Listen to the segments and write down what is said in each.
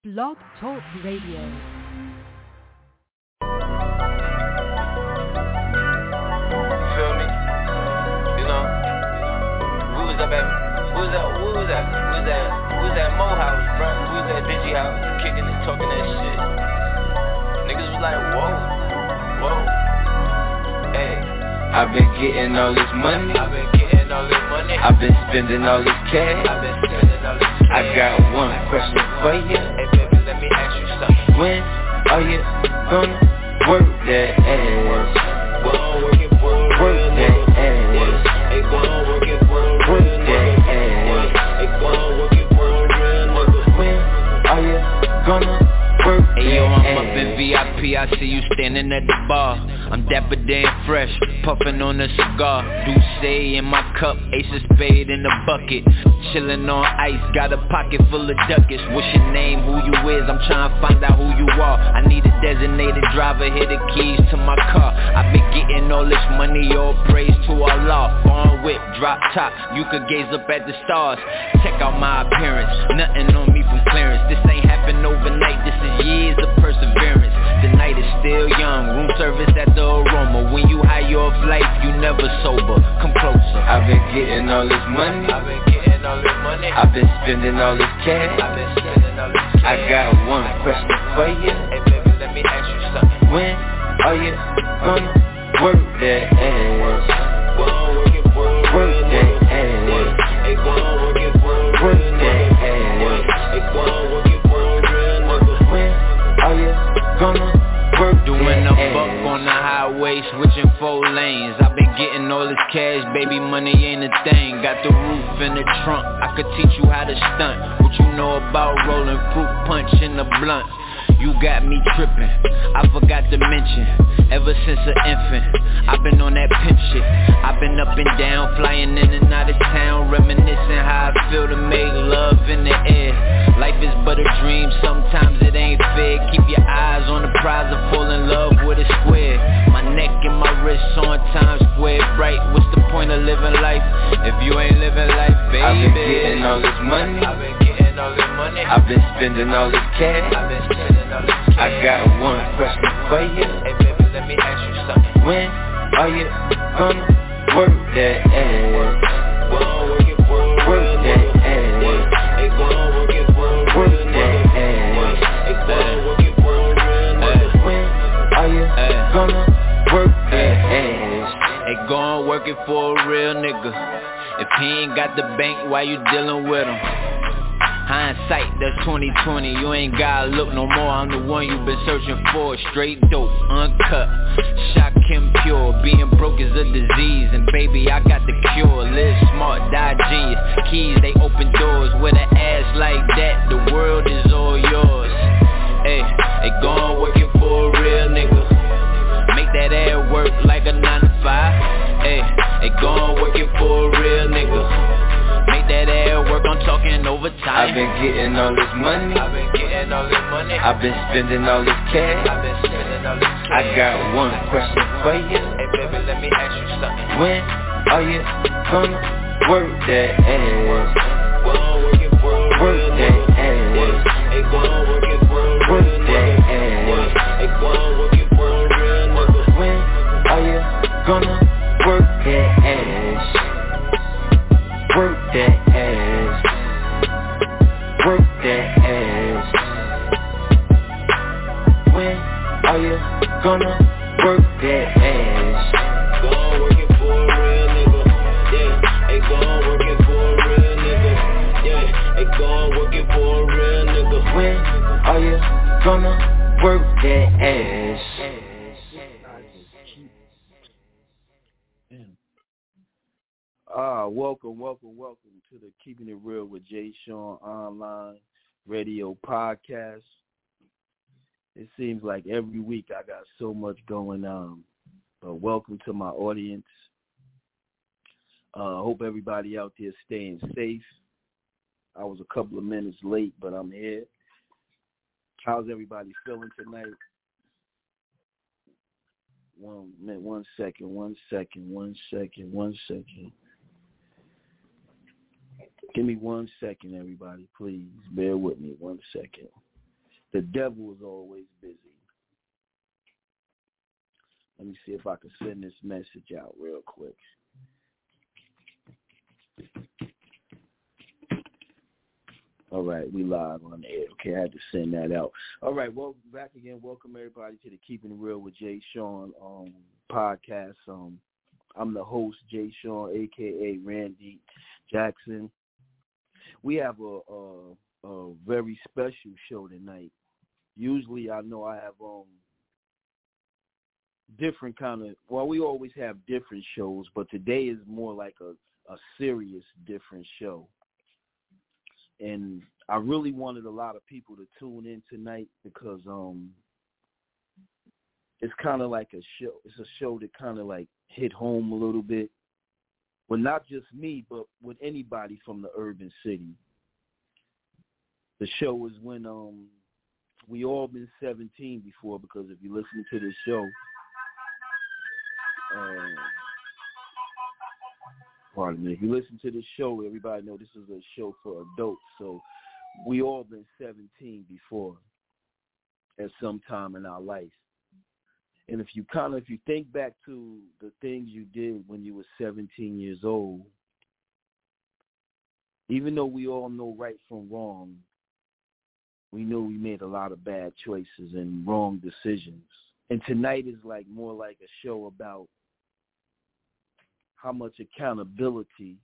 Blog Talk Radio. Feel me? You know, we was up at, we was at Mo House, bro. We was at Digi House, kicking and talking that shit. Niggas was like, whoa, hey. I've been getting all this money. I've been spending all this cash. I got one question for you. Hey baby, let me ask you something. When are you gonna work that ass? Work that ass. Work that ass. When are you gonna work that ass? Hey yo, I'm up in VIP, I see you standing at the bar. I'm dapper damn fresh, puffin' on a cigar. Douce in my cup, ace of spade in the bucket. Chillin' on ice, got a pocket full of ducats. What's your name, who you is, I'm trying to find out who you are. I need a designated driver, here the keys to my car. I've been getting all this money, all praise to Allah. Foreign whip, drop top, you could gaze up at the stars. Check out my appearance, nothing on me from clearance. This ain't happened overnight, this is years of perseverance. The night is still young, room service at the Aroma. When you high off life, you never sober. Come closer. I've been getting all this money. I've been spending all this cash. I got one question for you. Hey baby, let me ask you something. When are you gonna work that ass? Work that ass. Work that ass. When are you gonna work doing that a buck ass? on the highway, switching 4 lanes. I've been getting all this cash, baby, money ain't a thing. Got the roof in the trunk, I could teach you how to stunt. What you know about rolling fruit punch in the blunt? You got me tripping, I forgot to mention. Ever since an infant, I've been on that pimp shit. I've been up and down, flying in and out of town, reminiscing how I feel to make love in the air. Life is but a dream, sometimes it ain't fair. Keep your eyes on the prize of fall in love with a square. My neck and my wrists on Times Square bright. What's the point of living life if you ain't living life, baby? I've been getting all this money. I've been spending all this cash. I got one question for you. Hey baby, let me ask you something. When are you gonna work that ass? Work that ass. Work that ass. When are you gonna work that ass? Hey, go on work it for a real nigga. If he ain't got the bank, why you dealing with him? Hindsight, that's 2020, you ain't gotta look no more. I'm the one you've been searching for. Straight dope, uncut, shock him pure. Being broke is a disease, and baby, I got the cure. Live smart, die genius, keys, they open doors. With an ass like that, the world is all yours. Hey, go on working for a real nigga. Make that ass work like a 9 to 5. Hey, go on working for a real nigga. Make that air work, I'm talking overtime. I've been getting all this money. I've been spending all this cash. I got one question for you. Hey baby, let me ask you something. When are you gonna work that ass? Work that ass. Work that ass. When are you gonna work that ass? Work that ass. Work that ass. When are you gonna work that ass? Go on working for a real nigga. Yeah, hey, go on working for a real nigga. Yeah, hey, go on working for a real nigga. When are you gonna work that ass? Welcome to the Keeping It Real with Jay Sean online radio podcast. It seems like every week I got so much going on, but welcome to my audience. Hope everybody out there staying safe. I was a couple of minutes late, but I'm here. How's everybody feeling tonight? One second. Give me 1 second, everybody. Please bear with me 1 second. The devil is always busy. Let me see if I can send this message out real quick. All right, we live on the air. Okay, I had to send that out. All right, well, back again. Welcome everybody to the Keeping It Real with Jay Sean podcast. I'm the host, Jay Sean, a.k.a. Randy Jackson. We have a very special show tonight. Usually I know I have different kind of, well, we always have different shows, but today is more like a serious different show. And I really wanted a lot of people to tune in tonight because it's kind of like a show. It's a show that kind of like hit home a little bit. Well, not just me, but with anybody from the urban city. The show was when we all been 17 before, because if you listen to this show, pardon me, if you listen to this show, everybody know this is a show for adults. So we all been 17 before at some time in our life. And if you think back to the things you did when you were 17 years old, even though we all know right from wrong, we know we made a lot of bad choices and wrong decisions. And tonight is like more like a show about how much accountability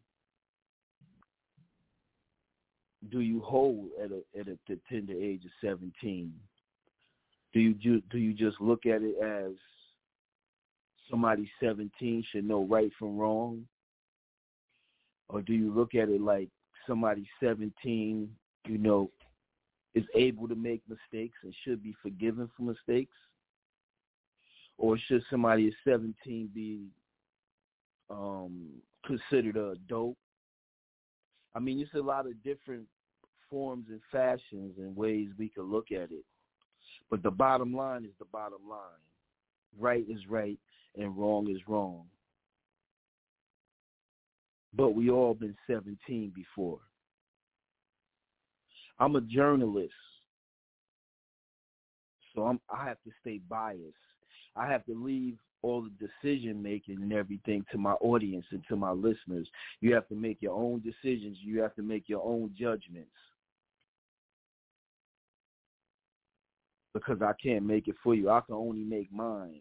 do you hold at the tender age of 17? Do you just look at it as somebody 17 should know right from wrong? Or do you look at it like somebody 17, is able to make mistakes and should be forgiven for mistakes? Or should somebody at 17 be considered an adult? I mean, there's a lot of different forms and fashions and ways we could look at it. But the bottom line is the bottom line. Right is right and wrong is wrong. But we all been 17 before. I'm a journalist, so I have to stay biased. I have to leave all the decision-making and everything to my audience and to my listeners. You have to make your own decisions. You have to make your own judgments. Because I can't make it for you. I can only make mine.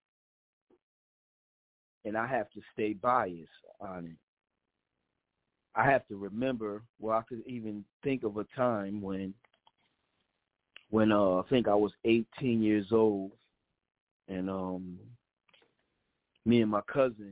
And I have to stay biased on it. I have to remember, I could even think of a time when I think I was 18 years old, and me and my cousin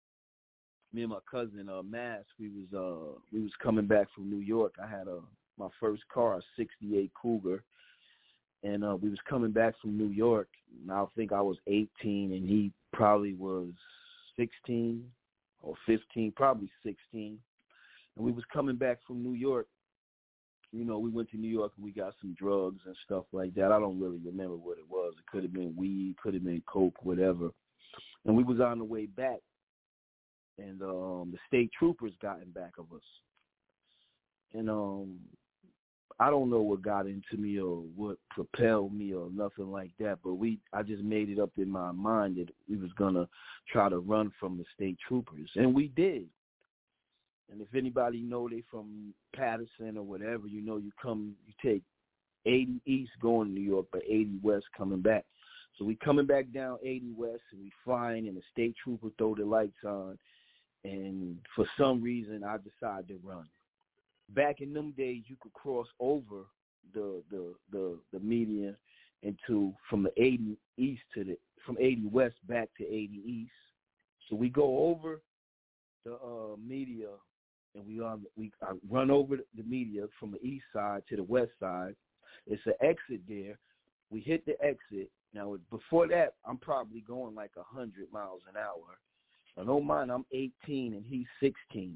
Mass, we was coming back from New York. I had my first car, a '68 Cougar, and we was coming back from New York. And I think I was 18, and he probably was 16 or 15, probably 16. And we was coming back from New York. We went to New York and we got some drugs and stuff like that. I don't really remember what it was. It could have been weed, could have been coke, whatever. And we was on the way back, and the state troopers got in back of us. And I don't know what got into me or what propelled me or nothing like that, but I just made it up in my mind that we was going to try to run from the state troopers. And we did. And if anybody know they from Patterson or whatever, you take 80 East going to New York, but 80 West coming back. So we coming back down 80 West, and we flying, and the state trooper throw the lights on, and for some reason I decided to run. Back in them days, you could cross over the median from the 80 East from 80 West back to 80 East. So we go over the media. And I run over the media from the east side to the west side. It's an exit there. We hit the exit. Now, before that, I'm probably going like 100 miles an hour. I don't mind, I'm 18 and he's 16.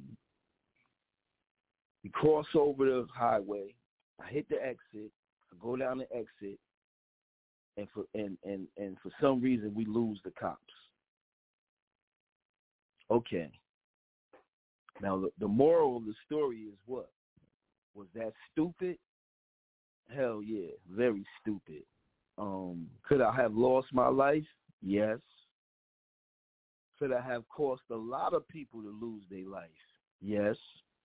We cross over the highway. I hit the exit. I go down the exit. And for some reason, we lose the cops. Okay. Now, the moral of the story is what? Was that stupid? Hell yeah, very stupid. Could I have lost my life? Yes. Could I have caused a lot of people to lose their life? Yes.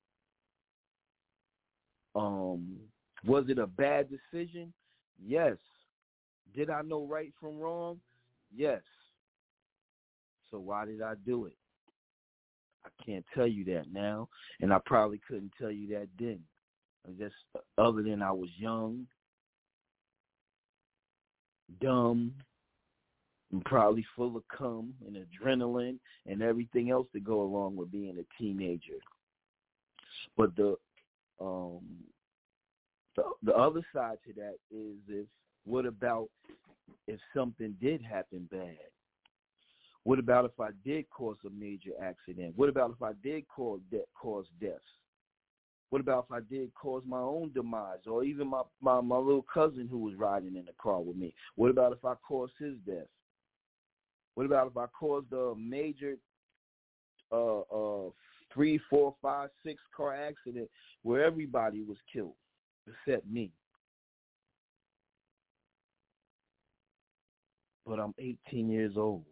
Was it a bad decision? Yes. Did I know right from wrong? Yes. So why did I do it? I can't tell you that now, and I probably couldn't tell you that then. Just other than I was young, dumb, and probably full of cum and adrenaline and everything else that go along with being a teenager. But the other side to that is what about if something did happen bad? What about if I did cause a major accident? What about if I did cause deaths? What about if I did cause my own demise, or even my little cousin who was riding in the car with me? What about if I caused his death? What about if I caused a major 3, 4, 5, 6 car accident where everybody was killed except me? But I'm 18 years old.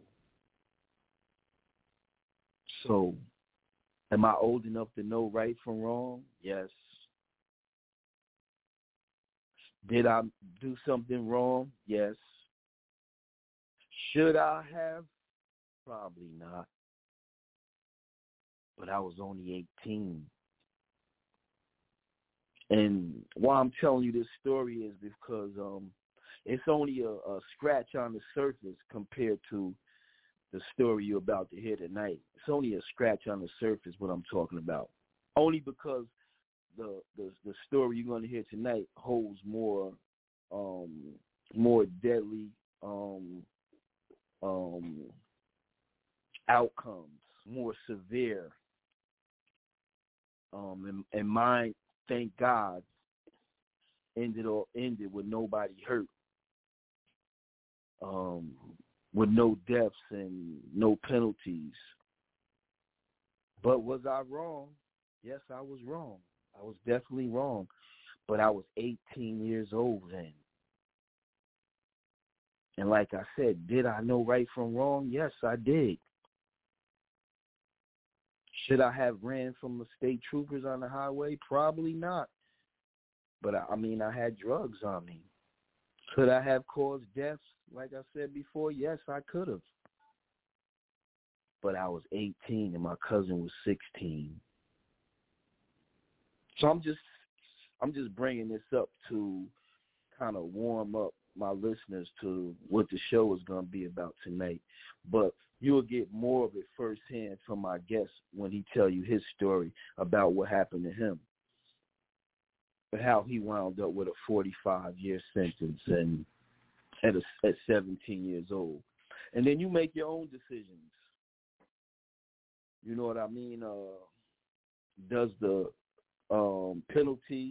So, am I old enough to know right from wrong? Yes. Did I do something wrong? Yes. Should I have? Probably not. But I was only 18. And why I'm telling you this story is because it's only a scratch on the surface compared to the story you're about to hear tonight. It's only a scratch on the surface what I'm talking about. Only because the story you're going to hear tonight holds more deadly outcomes, more severe. And mine, thank God, ended with nobody hurt. With no deaths and no penalties. But was I wrong? Yes, I was wrong. I was definitely wrong. But I was 18 years old then. And like I said, did I know right from wrong? Yes, I did. Should I have ran from the state troopers on the highway? Probably not. But I had drugs on me. Could I have caused deaths, like I said before? Yes, I could have. But I was 18 and my cousin was 16. So I'm just bringing this up to kind of warm up my listeners to what the show is going to be about tonight. But you'll get more of it firsthand from my guest when he tell you his story about what happened to him. But how he wound up with a 45-year sentence and at 17 years old. And then you make your own decisions. You know what I mean? Does the penalty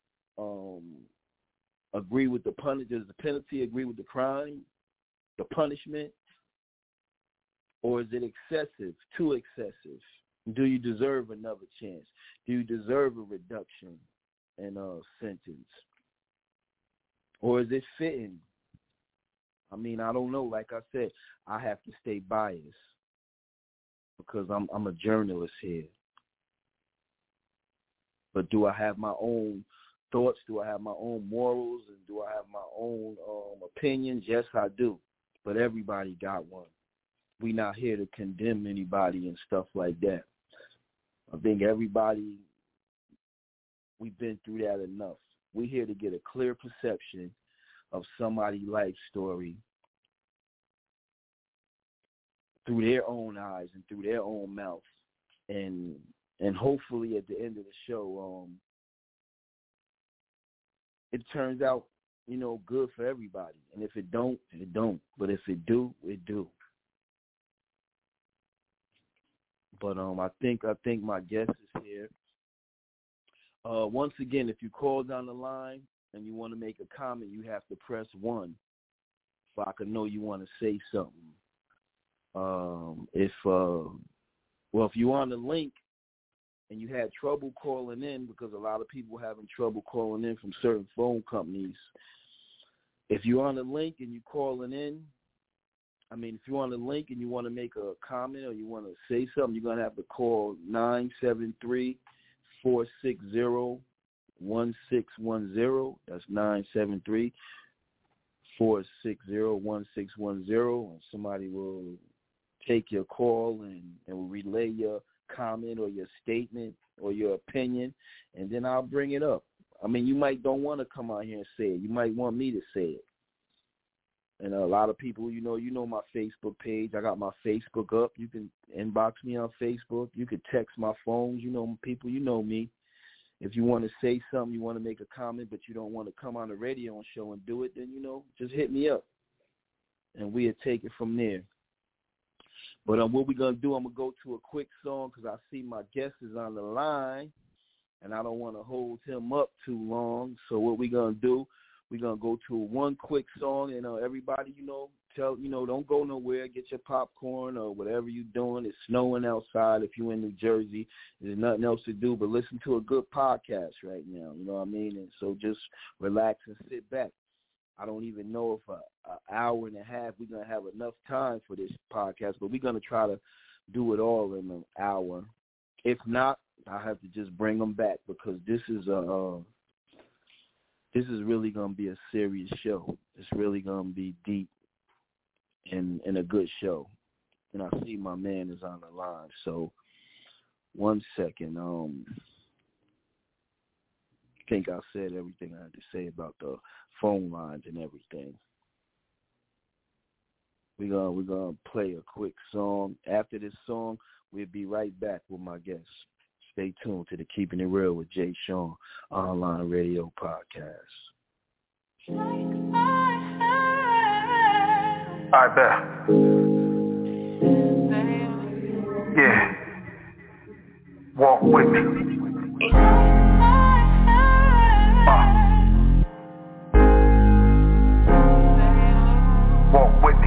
agree with the does the penalty agree with the crime, the punishment? Or is it excessive, too excessive? Do you deserve another chance? Do you deserve a reduction in a sentence? Or is it fitting? I don't know. Like I said, I have to stay biased because I'm a journalist here. But do I have my own thoughts? Do I have my own morals? And do I have my own opinions? Yes, I do. But everybody got one. We not here to condemn anybody and stuff like that. I think everybody, we've been through that enough. We're here to get a clear perception of somebody's life story through their own eyes and through their own mouth. And hopefully at the end of the show, it turns out, good for everybody. And if it don't, it don't. But if it do, it do. But I think my guest is here. Once again, if you call down the line and you want to make a comment, you have to press 1 so I can know you want to say something. If you're on the link and you had trouble calling in, because a lot of people having trouble calling in from certain phone companies, if you're on the link and you're calling in, if you're on the link and you want to make a comment or you want to say something, you're going to have to call 973-460-1610. That's 973-460-1610, and somebody will take your call and will relay your comment or your statement or your opinion, and then I'll bring it up. You might don't want to come out here and say it. You might want me to say it. And a lot of people, you know my Facebook page. I got my Facebook up. You can inbox me on Facebook. You can text my phones. People, you know me. If you want to say something, you want to make a comment, but you don't want to come on the radio and show and do it, then, just hit me up. And we'll take it from there. But what we're going to do, I'm going to go to a quick song because I see my guest is on the line, and I don't want to hold him up too long. So what we're going to do, we're going to go to one quick song, and everybody, don't go nowhere. Get your popcorn or whatever you're doing. It's snowing outside. If you're in New Jersey, there's nothing else to do but listen to a good podcast right now. You know what I mean? And so just relax and sit back. I don't even know if an hour and a half we're going to have enough time for this podcast, but we're going to try to do it all in an hour. If not, I have to just bring them back because this is really going to be a serious show. It's really going to be deep and a good show. And I see my man is on the line. So 1 second. I think I said everything I had to say about the phone lines and everything. We're gonna play a quick song. After this song, we'll be right back with my guests. Stay tuned to the Keeping It Real with Jay Sean online radio podcast. I bet. Yeah. Walk with me. Walk with me.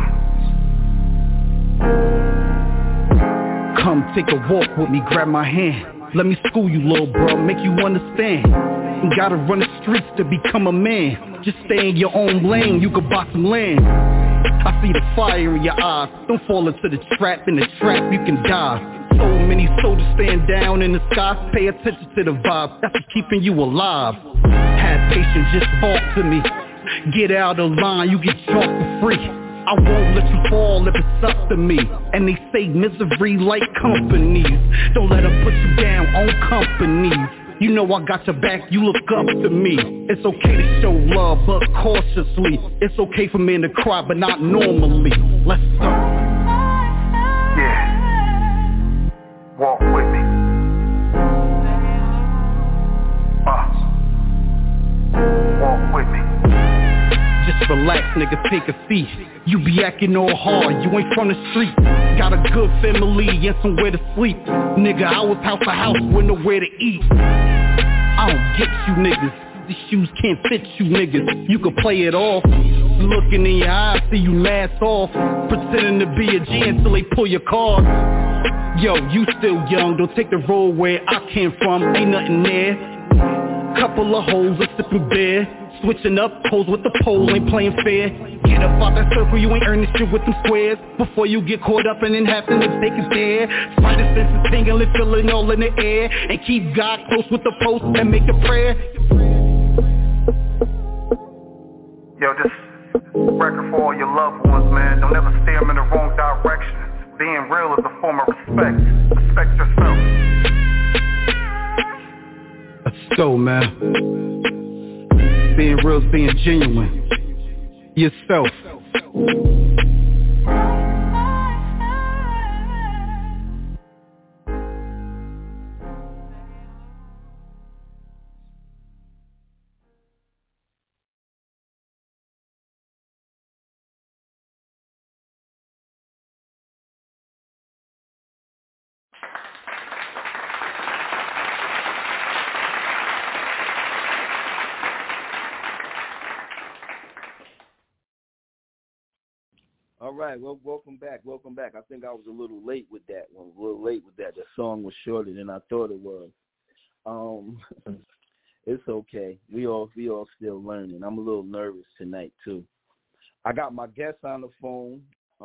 Come take a walk with me, grab my hand. Let me school you, little bro, make you understand. You gotta run the streets to become a man. Just stay in your own lane, you could buy some land. I see the fire in your eyes. Don't fall into the trap, in the trap you can die. So many soldiers stand down in the sky. Pay attention to the vibe, that's what's keeping you alive. Have patience, just talk to me. Get out of line, you get drunk for free. I won't let you fall if it's up to me. And they say misery like companies. Don't let them put you down on companies. You know I got your back, you look up to me. It's okay to show love, but cautiously. It's okay for men to cry, but not normally. Let's go. Yeah. Walk with me. Walk with me. Just relax, nigga, take a seat. You be acting all hard, you ain't from the street. Got a good family and somewhere to sleep. Nigga, I was house to house with nowhere to eat. I don't get you niggas. These shoes can't fit you niggas. You can play it off. Looking in your eyes, see you mask off. Pretending to be a G until they pull your card. Yo, you still young, don't take the road where I came from. Ain't nothing there. Couple of hoes, a sipping beer. Switching up, hoes with the pole, ain't playing fair. Get up out that circle, you ain't earning shit with them squares. Before you get caught up and then have to take it there. Spider senses tingling, feeling all in the air. And keep God close with the post and make a prayer. Yo, this record for all your loved ones, man. Don't ever steer them in the wrong direction. Being real is a form of respect. Respect yourself. Let's go, man. Being real is being genuine. Yourself. All right, well, welcome back. I think I was a little late with that one. The song was shorter than I thought it was. It's okay. We all still learning. I'm a little nervous tonight too. I got my guest on the phone.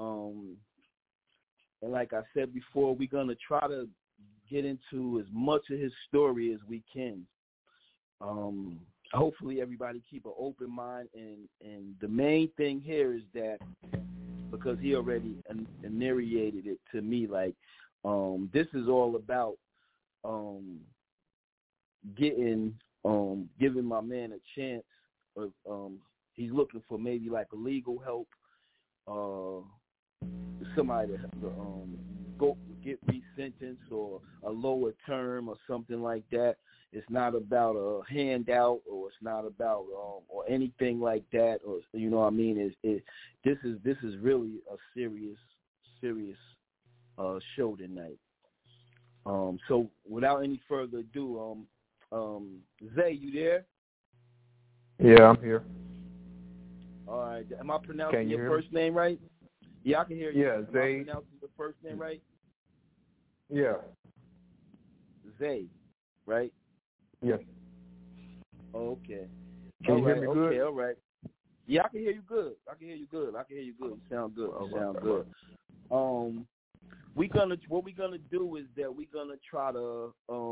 And like I said before, we're gonna try to get into as much of his story as we can. Hopefully everybody keep an open mind, and the main thing here is that, because he already narrated it to me, like this is all about giving my man a chance of he's looking for maybe like a legal help, somebody to go get resentenced or a lower term or something like that. It's not about a handout, or it's not about or anything like that, or you know what I mean. This is really a serious show tonight. So without any further ado, Zay, you there? Yeah, I'm here. All right. Am I pronouncing your first name right? Yeah, I can hear you. Yeah, Zay. Am I pronouncing your first name right? Yeah. Zay, right? Yes. Okay. Can you hear me good? Okay, all right. Yeah, I can hear you good. You sound good. What we're gonna do is that we're gonna try to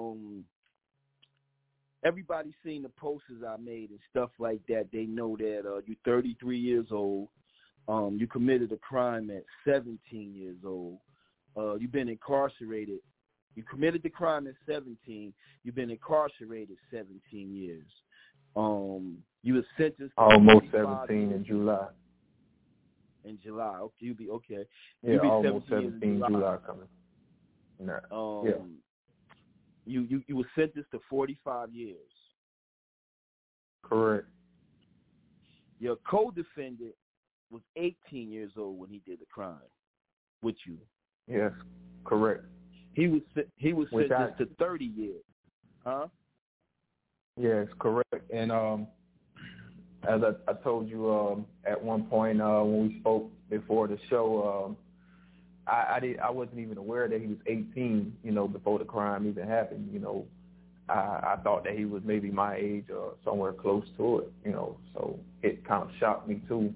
everybody's seen the posters I made and stuff like that. They know that you're 33 years old. You committed a crime at 17 years old. You've been incarcerated. You committed the crime at 17. You've been incarcerated 17 years. You were sentenced to almost 17 in July. In July, okay, you be okay. Yeah, you be almost 17 July coming. No. Yeah. You were sentenced to 45 years. Correct. Your co-defendant was 18 years old when he did the crime with you. Yes, correct. He was sentenced to 30 years. Huh? Yes, correct. And as I told you at one point when we spoke before the show, I wasn't even aware that he was 18, before the crime even happened. I thought that he was maybe my age or somewhere close to it, so it kind of shocked me too.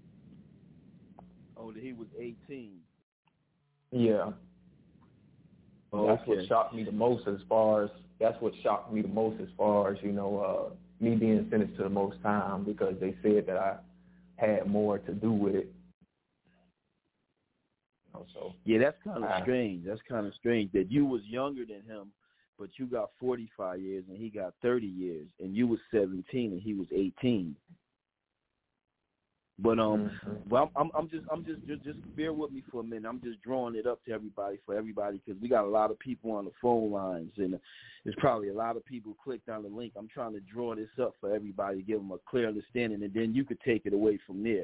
Oh, that he was 18. Yeah. Oh, that's what shocked me the most as far as me being sentenced to the most time, because they said that I had more to do with it. So yeah, that's kind of strange. That's kind of strange that you was younger than him, but you got 45 years and he got 30 years, and you was 17 and he was 18. But well, I'm just bear with me for a minute. I'm just drawing it up to everybody because we got a lot of people on the phone lines, and there's probably a lot of people clicked on the link. I'm trying to draw this up for everybody, give them a clear understanding, and then you could take it away from there.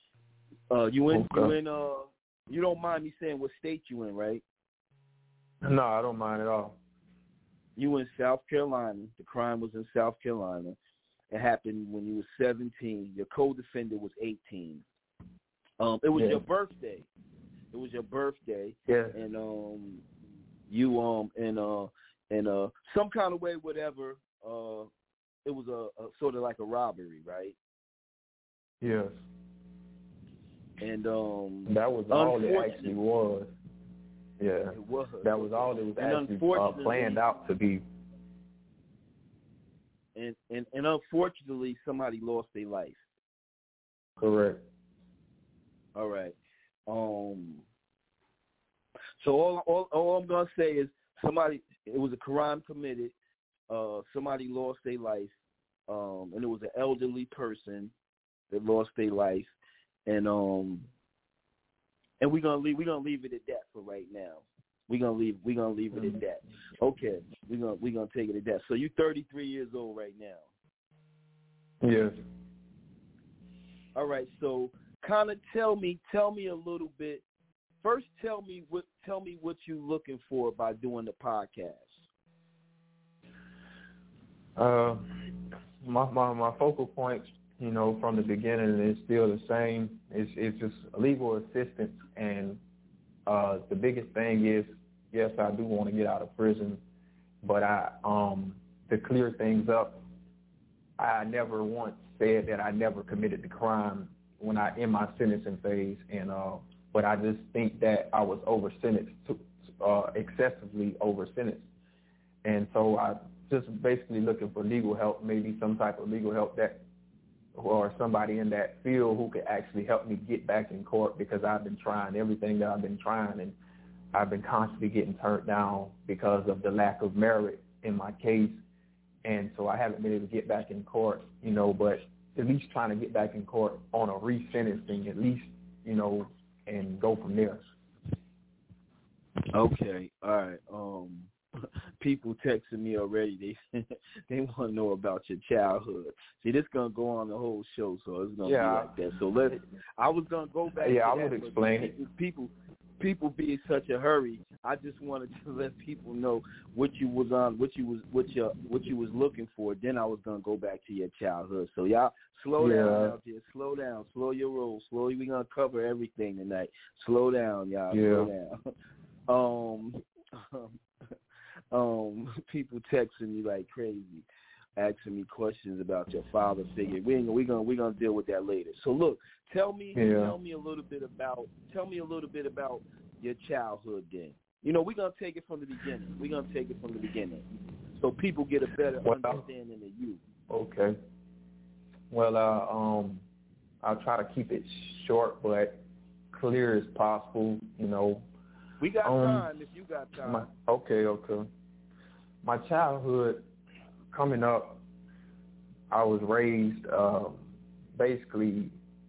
You don't mind me saying what state you in, right? No, I don't mind at all. You in South Carolina. The crime was in South Carolina. It happened when you were 17. Your co-defendant was 18. It was your birthday. Yeah. And you in some kind of way, whatever. It was a sort of like a robbery, right? Yes. And that was all it actually was. Yeah. It was. That was all it was actually planned out to be. And unfortunately, somebody lost their life. Correct. All right. So all I'm gonna say is it was a crime committed. Somebody lost their life, and it was an elderly person that lost their life, and we're gonna leave it at that for right now. We're gonna leave it at that. Okay, we're gonna take it at that. So you're 33 years old right now. Yes. All right. So kind of tell me a little bit. First, tell me what you're looking for by doing the podcast. My focal points, from the beginning is still the same. It's just legal assistance, and the biggest thing is, yes, I do want to get out of prison, but to clear things up, I never once said that I never committed the crime when I in my sentencing phase, and but I just think that I was excessively over sentenced, and so I just basically looking for legal help, maybe some type of legal help that, or somebody in that field who could actually help me get back in court, because I've been trying everything that I've been trying, and I've been constantly getting turned down because of the lack of merit in my case. And so I haven't been able to get back in court, but at least trying to get back in court on a resentencing, at least, and go from there. Okay, all right. People texting me already. They want to know about your childhood. See, this gonna go on the whole show, so it's gonna be like that. So I was gonna go back. Yeah, to I that, would explain it. People be in such a hurry. I just wanted to let people know what you was on, what you was looking for. Then I was gonna go back to your childhood. So y'all slow down out there. Slow down. Slow your roll. Slowly, we gonna cover everything tonight. Slow down, y'all. Yeah. Slow down. People texting me like crazy, asking me questions about your father figure. We're gonna deal with that later. So look, tell me a little bit about your childhood. Then we're gonna take it from the beginning. So people get a better understanding of you. Okay. Well, I'll try to keep it short but clear as possible. We got time if you got time. Okay. My childhood, coming up, I was raised basically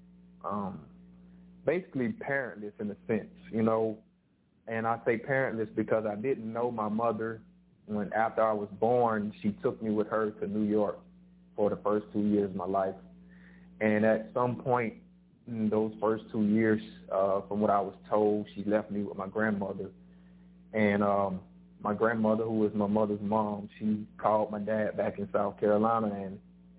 parentless in a sense, and I say parentless because I didn't know my mother. When after I was born, she took me with her to New York for the first 2 years of my life, and at some point in those first 2 years, from what I was told, she left me with my grandmother, and my grandmother, who was my mother's mom, she called my dad back in South Carolina, and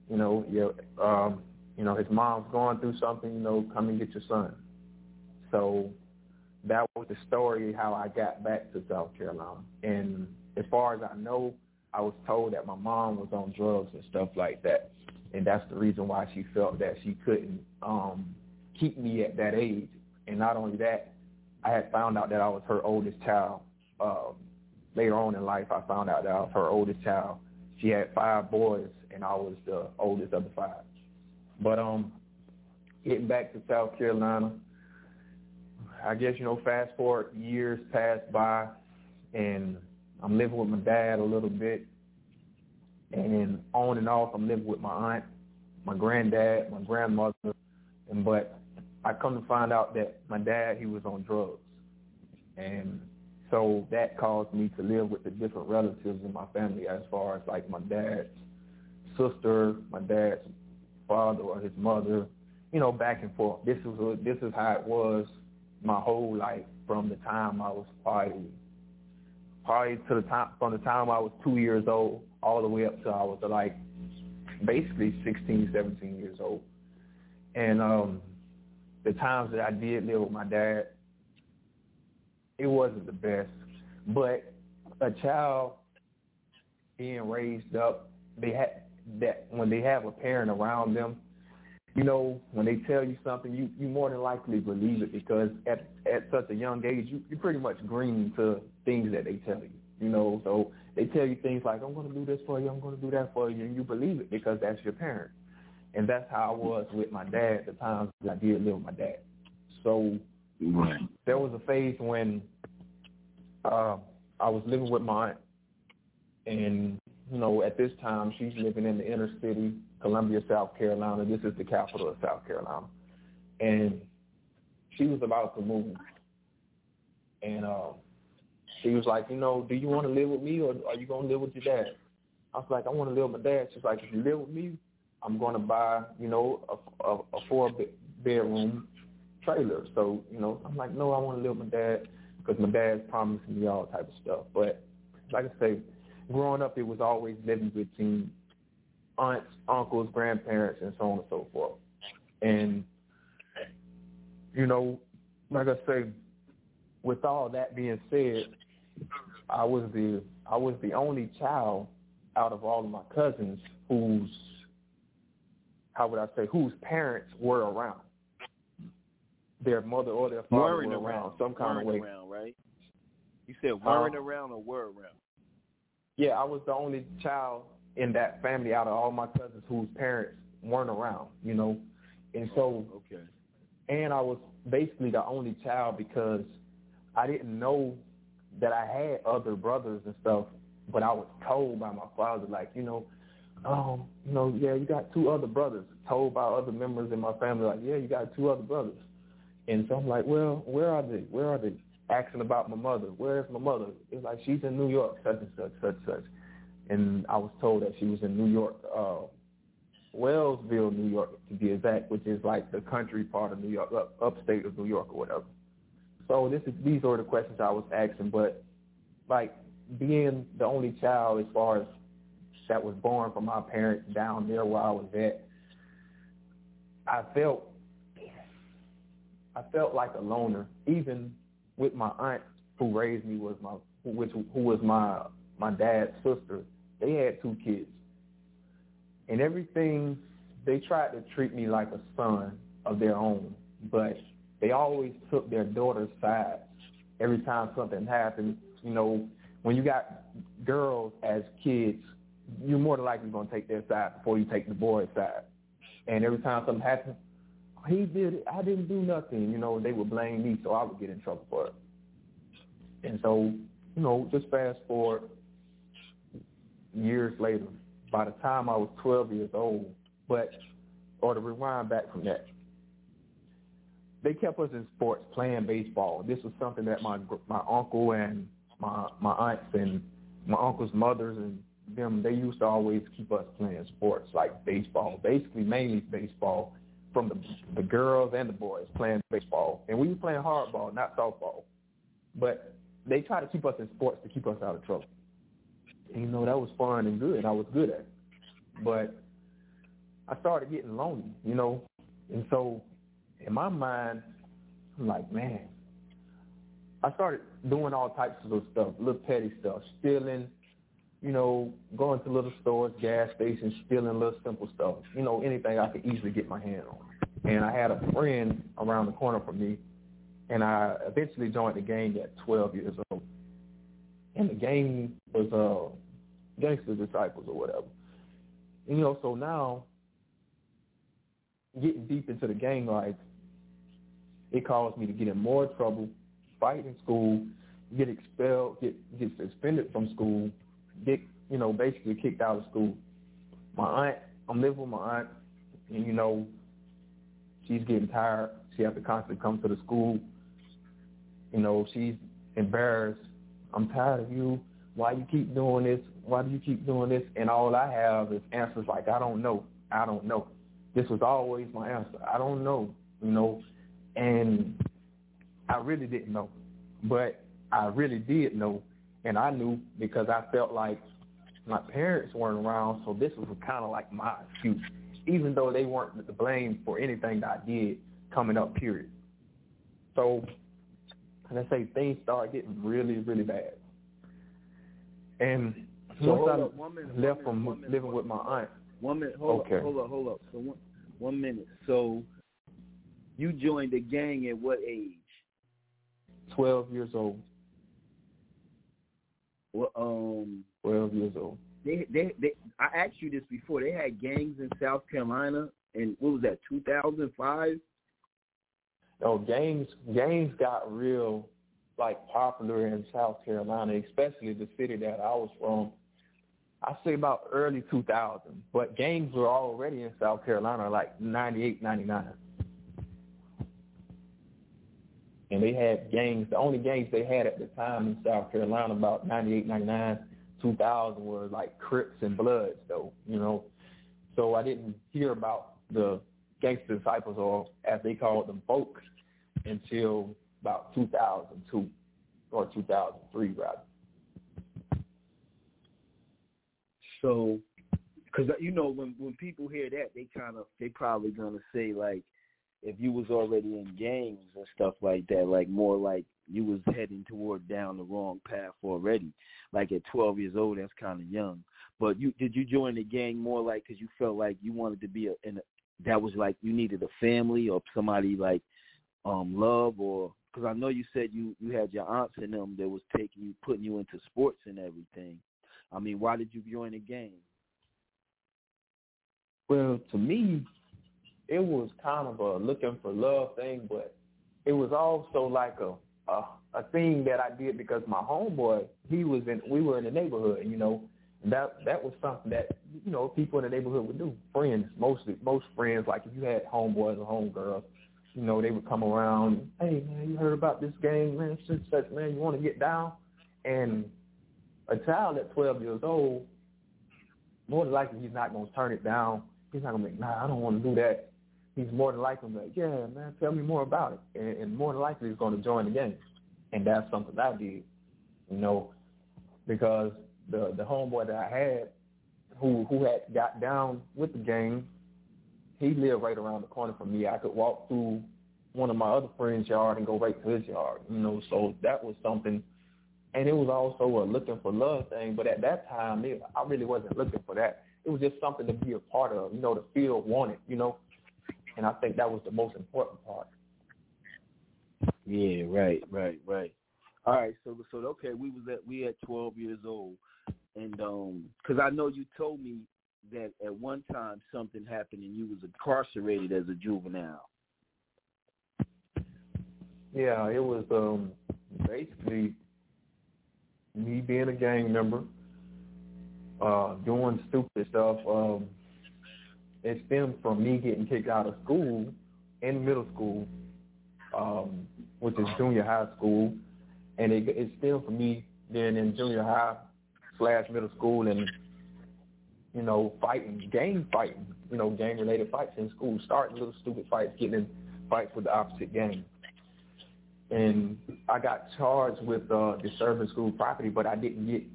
his mom's going through something, come and get your son. So that was the story how I got back to South Carolina. And as far as I know, I was told that my mom was on drugs and stuff like that, and that's the reason why she felt that she couldn't keep me at that age. And not only that, I had found out that I was her oldest child. Later on in life, I found out that I was her oldest child. She had 5 boys, and I was the oldest of the 5. But getting back to South Carolina, I guess, fast forward, years passed by, and I'm living with my dad a little bit. And on and off, I'm living with my aunt, my granddad, my grandmother. But I come to find out that my dad, he was on drugs. And so that caused me to live with the different relatives in my family, as far as like my dad's sister, my dad's father or his mother, back and forth. This is how it was my whole life, from the time I was from the time I was 2 years old all the way up to I was like basically 16, 17 years old. And the times that I did live with my dad, it wasn't the best. But a child being raised up, when they have a parent around them, when they tell you something, you more than likely believe it, because at such a young age, you pretty much green to things that they tell you, So they tell you things like, I'm going to do this for you, I'm going to do that for you, and you believe it because that's your parent. And that's how I was with my dad the times that I did live with my dad. So there was a phase when I was living with my aunt, and, at this time, she's living in the inner city, Columbia, South Carolina. This is the capital of South Carolina. And she was about to move. And she was like, do you want to live with me, or are you going to live with your dad? I was like, I want to live with my dad. She's like, if you live with me, I'm going to buy, a 4-bedroom trailer. So, I'm like, no, I want to live with my dad, because my dad's promising me all type of stuff. But like I say, growing up, it was always living between aunts, uncles, grandparents, and so on and so forth. And, like I say, with all that being said, I was the only child out of all of my cousins whose parents were around. Their mother or their father were around some kind of way. Around, right? You said weren't around or were around? Yeah, I was the only child in that family out of all my cousins whose parents weren't around, you know. And so, okay. And I was basically the only child because I didn't know that I had other brothers and stuff, but I was told by my father, like, yeah, you got 2 other brothers. Told by other members in my family, like, yeah, you got 2 other brothers. And so I'm like, well, where are they? Where are they? Asking about my mother. Where's my mother? It's like, she's in New York, such and such, such, such. And I was told that she was in New York, Wellsville, New York, to be exact, which is like the country part of New York, upstate of New York or whatever. So these are the questions I was asking, but like being the only child as far as that was born from my parents down there where I was at, I felt like a loner, even with my aunt who raised me, who was my dad's sister. They had 2 kids. And everything, they tried to treat me like a son of their own, but they always took their daughter's side every time something happened. You know, when you got girls as kids, you're more than likely going to take their side before you take the boy's side. And every time something happened, he did it, I didn't do nothing. You know, they would blame me, so I would get in trouble for it. And so, just fast forward years later, by the time I was 12 years old, or to rewind back from that, they kept us in sports playing baseball. This was something that my uncle and my aunts and my uncle's mothers and them, they used to always keep us playing sports like baseball, basically mainly baseball, from the girls and the boys playing baseball. And we were playing hardball, not softball. But they tried to keep us in sports to keep us out of trouble. And, that was fun and good. I was good at it. But I started getting lonely, And so in my mind, I'm like, man, I started doing all types of little stuff, little petty stuff, stealing, going to little stores, gas stations, stealing little simple stuff, anything I could easily get my hand on. And I had a friend around the corner from me, and I eventually joined the gang at 12 years old. And the gang was Gangster Disciples or whatever. And, so now, getting deep into the gang life, it caused me to get in more trouble, fight in school, get expelled, get suspended from school, get, basically kicked out of school. My aunt, I'm living with my aunt, and, she's getting tired. She has to constantly come to the school. She's embarrassed. I'm tired of you. Why you keep doing this? Why do you keep doing this? And all I have is answers like, I don't know. I don't know. This was always my answer. I don't know, And I really didn't know. But I really did know. And I knew because I felt like my parents weren't around, so this was kind of like my excuse, even though they weren't to blame for anything that I did coming up, period. So, let's say things started getting really, really bad. And once I left from living with my aunt. 1 minute, hold up. So 1 minute. So you joined the gang at what age? 12 years old. Well, 12 years old. They I asked you this before. They had gangs in South Carolina, and what was that, 2005? Oh, gangs got real, popular in South Carolina, especially the city that I was from. I say about early 2000s, but gangs were already in South Carolina, 98, 99. And they had gangs. The only gangs they had at the time in South Carolina, about 98, 99, 2000, were Crips and Bloods, though, So I didn't hear about the Gangster Disciples, or as they called them, folks, until about 2002 or 2003, rather. So, because when people hear that, they probably gonna say if you was already in gangs and stuff like that, more like you was heading toward down the wrong path already. At 12 years old, that's kind of young. But did you join the gang more like because you felt like you wanted to be that was like you needed a family or somebody like love, or because I know you said you had your aunts and them that was putting you into sports and everything. I mean, why did you join the gang? Well, to me, it was kind of a looking for love thing, but it was also like a thing that I did because my homeboy, we were in the neighborhood, you know. That was something that, you know, people in the neighborhood would do. Friends, most friends, like if you had homeboys or homegirls, you know, they would come around, hey, man, you heard about this gang, man, such, man, you want to get down? And a child at 12 years old, more than likely he's not going to turn it down. He's not going to be, nah, I don't want to do that. He's more than likely like, yeah, man, tell me more about it. And more than likely he's going to join the gang. And that's something I did, you know, because the homeboy that I had who had got down with the gang, he lived right around the corner from me. I could walk through one of my other friends' yard and go right to his yard, you know, so that was something. And it was also a looking for love thing, but at that time, I really wasn't looking for that. It was just something to be a part of, you know, to feel wanted, you know, and I think that was the most important part. Yeah, right. All right, so okay, we at 12 years old, and because I know you told me that at one time something happened and you was incarcerated as a juvenile. Yeah, it was basically me being a gang member, doing stupid stuff. It stemmed from me getting kicked out of school in middle school, which is junior high school, and it stemmed from me being in junior high / middle school and, you know, gang fighting, you know, gang-related fights in school, starting little stupid fights, getting in fights with the opposite gang. And I got charged with disturbing school property, but I didn't get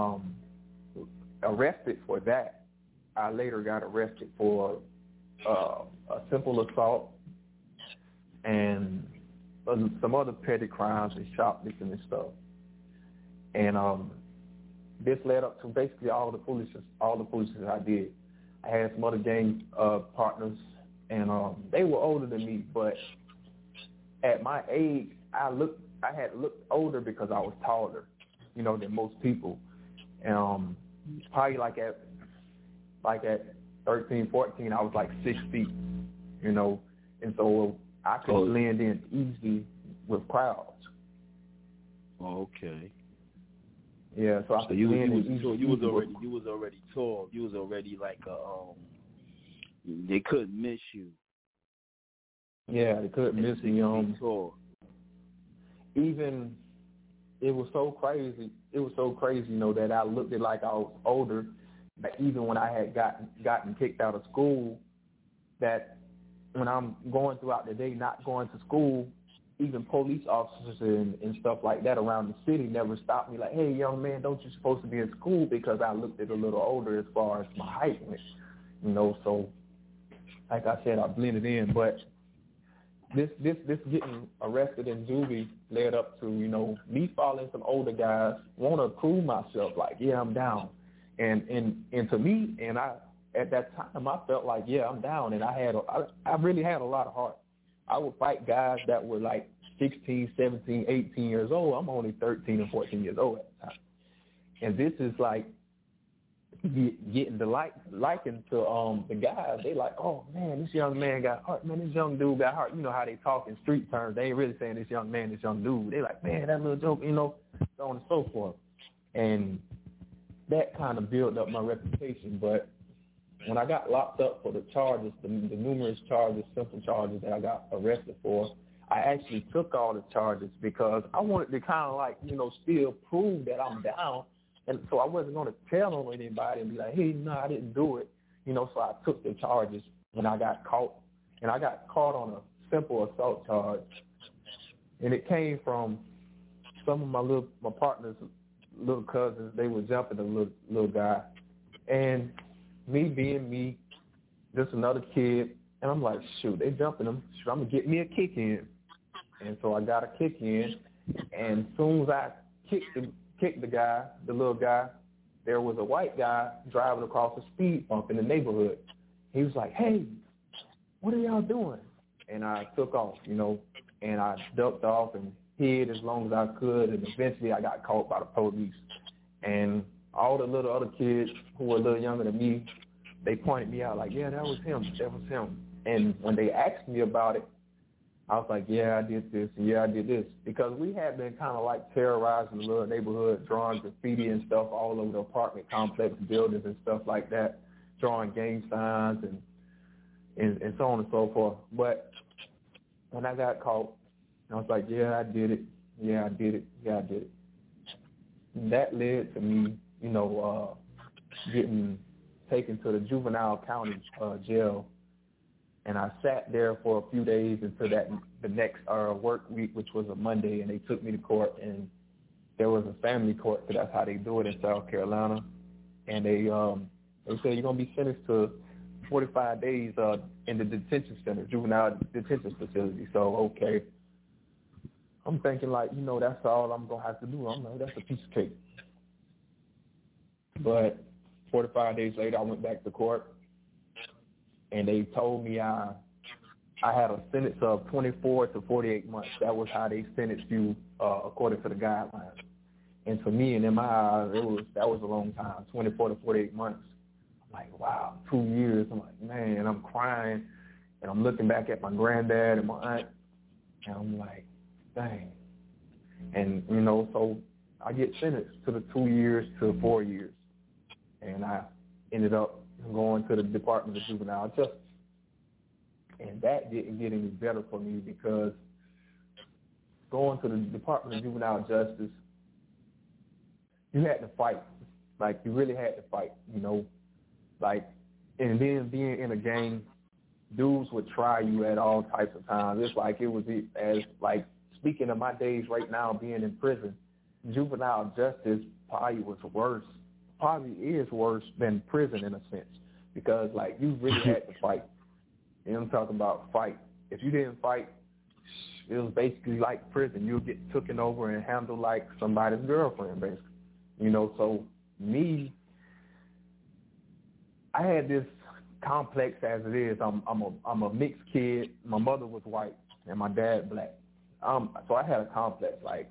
arrested for that. I later got arrested for a simple assault and some other petty crimes and shoplifting and stuff. And this led up to basically all the foolishness I did. I had some other gang partners, and they were older than me, but at my age, I had looked older because I was taller, you know, than most people. Probably like at 13, 14, I was like 6 feet, you know, and so I could blend in easily with crowds. Okay. Yeah, so you was already tall. You was already like they couldn't miss you. Yeah, they couldn't miss me. Tall. Even it was so crazy. It was so crazy, you know, that I looked it like I was older. But even when I had gotten kicked out of school, that when I'm going throughout the day, not going to school, even police officers and stuff like that around the city never stopped me like, hey, young man, don't you supposed to be in school? Because I looked it a little older as far as my height went, you know. So, like I said, I blended in. But this getting arrested in juvie led up to, you know, me following some older guys, want to prove myself, like, yeah, I'm down. And to me, and I at that time, I felt like, yeah, I'm down. And I really had a lot of heart. I would fight guys that were like 16, 17, 18 years old. I'm only 13 and 14 years old at the time. And this is like getting the liking to the guys. They like, oh, man, this young man got heart. Man, this young dude got heart. You know how they talk in street terms. They ain't really saying this young man, this young dude. They like, man, that little joke, you know, so on and so forth. And that kind of built up my reputation. But when I got locked up for the charges, the numerous charges, simple charges that I got arrested for, I actually took all the charges because I wanted to kind of like, you know, still prove that I'm down. And so I wasn't going to tell on anybody and be like, hey, no, I didn't do it. You know, so I took the charges when I got caught. And I got caught on a simple assault charge. And it came from some of my partner's little cousins. They were jumping the little guy. And me being me, just another kid, and I'm like, shoot, they jumping him. Shoot, I'm going to get me a kick in. And so I got a kick in, and as soon as I kicked the guy, the little guy, there was a white guy driving across a speed bump in the neighborhood. He was like, "Hey, what are y'all doing?" And I took off, and I ducked off and hid as long as I could, and eventually I got caught by the police. And all the little other kids who were a little younger than me, they pointed me out like, "Yeah, that was him. And when they asked me about it, I was like, "Yeah, I did this, and yeah, I did this." Because we had been kind of like terrorizing the little neighborhood, drawing graffiti and stuff all over the apartment complex buildings and stuff like that, drawing gang signs and so on and so forth. But when I got caught, I was like, "Yeah, I did it. Yeah, I did it. Yeah, I did it." And that led to me, getting taken to the juvenile county jail. And I sat there for a few days until the next work week, which was a Monday, and they took me to court. And there was a family court, because that's how they do it in South Carolina. And they said, "You're going to be sentenced to 45 days in the detention center, juvenile detention facility." So, okay. I'm thinking like, that's all I'm going to have to do. I'm like, that's a piece of cake. But 45 days later, I went back to court, and they told me I had a sentence of 24 to 48 months. That was how they sentenced you according to the guidelines. And for me and in my eyes, that was a long time, 24 to 48 months. I'm like, wow, 2 years. I'm like, man, I'm crying, and I'm looking back at my granddad and my aunt, and I'm like, dang. And, so I get sentenced to the 2 years to 4 years. And I ended up going to the Department of Juvenile Justice. And that didn't get any better for me, because going to the Department of Juvenile Justice, you had to fight. Like, you really had to fight, Like, and then being in a gang, dudes would try you at all types of times. It's like it was as, like, speaking of my days right now being in prison, juvenile justice probably is worse than prison in a sense, because, like, you really had to fight. I'm talking about fight. If you didn't fight, it was basically like prison. You'll get taken over and handled like somebody's girlfriend, basically. So me, I had this complex as it is. I'm a mixed kid. My mother was white and my dad black. So I had a complex, like,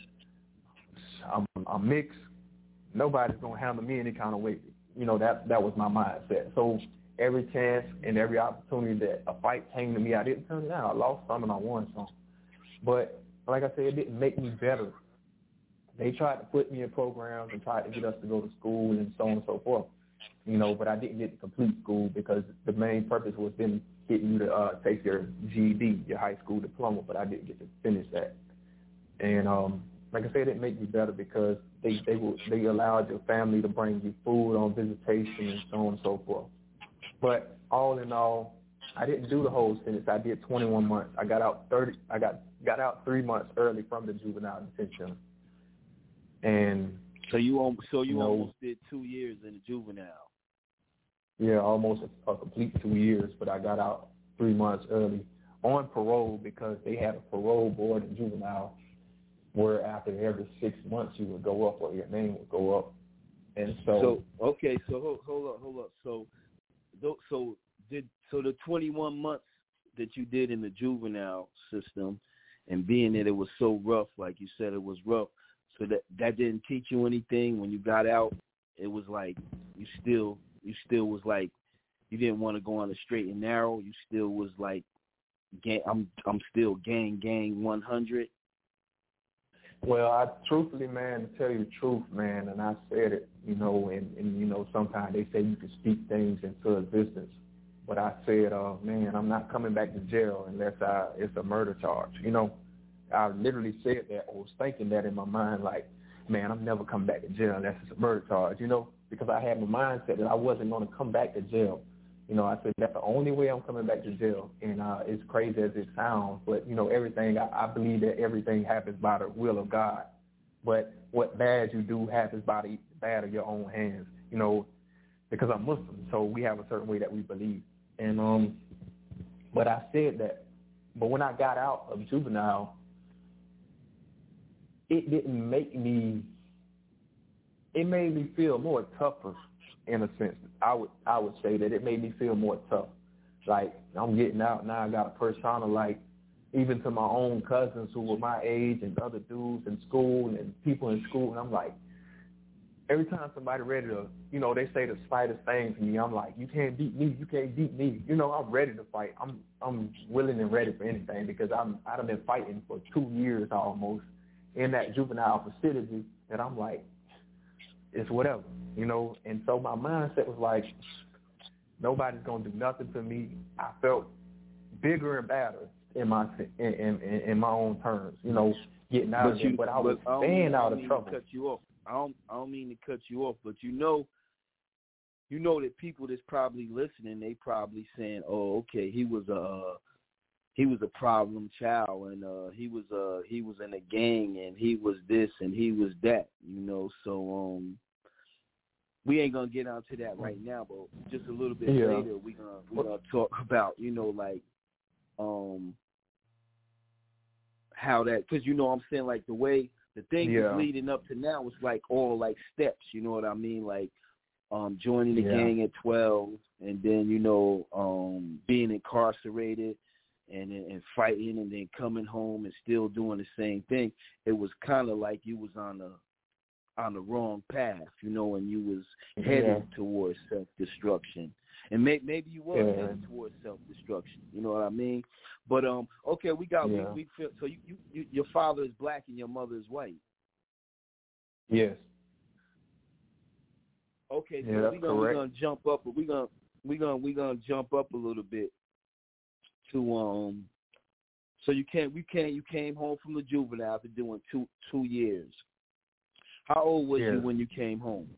I'm mixed. Nobody's gonna handle me any kind of way. That was my mindset. So every chance and every opportunity that a fight came to me, I didn't turn it down. I lost some and I won some. But like I said, it didn't make me better. They tried to put me in programs and tried to get us to go to school and so on and so forth. But I didn't get to complete school, because the main purpose was them getting you to take your GED, your high school diploma, but I didn't get to finish that. And like I said, it didn't make me better, because they allowed your family to bring you food on visitation and so on and so forth. But all in all, I didn't do the whole sentence. I did 21 months. I got out 3 months early from the juvenile detention. And so you almost did 2 years in the juvenile. Yeah, almost a complete 2 years, but I got out 3 months early on parole, because they had a parole board in juvenile where after every 6 months you would go up, or your name would go up. And so okay, so hold up. So the 21 months that you did in the juvenile system, and being that it was so rough, like you said, it was rough. So that didn't teach you anything when you got out. It was like you still was like, you didn't want to go on the straight and narrow. You still was like, I'm still gang 100. Well, truthfully, man, to tell you the truth, man, and I said it, and sometimes they say you can speak things into existence. But I said, man, I'm not coming back to jail unless it's a murder charge. I literally said that. I was thinking that in my mind, like, man, I'm never coming back to jail unless it's a murder charge, because I had my mindset that I wasn't going to come back to jail. I said that's the only way I'm coming back to jail. And it's crazy as it sounds, but, everything, I believe that everything happens by the will of God. But what bad you do happens by the bad of your own hands, because I'm Muslim, so we have a certain way that we believe. And but I said that. But when I got out of juvenile, it didn't make me it made me feel more tougher in a sense. I would say that it made me feel more tough. Like, I'm getting out now, I got a persona, like, even to my own cousins who were my age and other dudes in school and people in school, and I'm like, every time somebody ready to, you know, they say the slightest thing to me, I'm like, you can't beat me, you can't beat me. You know, I'm ready to fight. I'm willing and ready for anything because I've been fighting for 2 years almost in that juvenile facility, and I'm like, it's whatever, you know. And so my mindset was like, nobody's gonna do nothing to me. I felt bigger and badder in my own terms, you know, getting out of it. But I was staying out of trouble. Cut you off. I don't mean to cut you off, but you know that people that's probably listening, they probably saying, "Oh, okay, he was a problem child, and he was in a gang, and he was this, and he was that," you know. So we ain't gonna get onto that right now, but just a little bit later, we gonna talk about, you know, like how that, because you know what I'm saying, like the thing is leading up to now was like all like steps, you know what I mean, like joining the gang at 12, and then, you know, being incarcerated and fighting, and then coming home and still doing the same thing. It was kind of like you was on the wrong path, you know, and you was headed towards self-destruction. And maybe you was headed towards self-destruction, you know what I mean? But okay, we feel, so you your father is black and your mother is white. Yes. Okay, so we're gonna jump up, but we're gonna jump up a little bit to so you came home from the juvenile after doing two years. How old was you when you came home?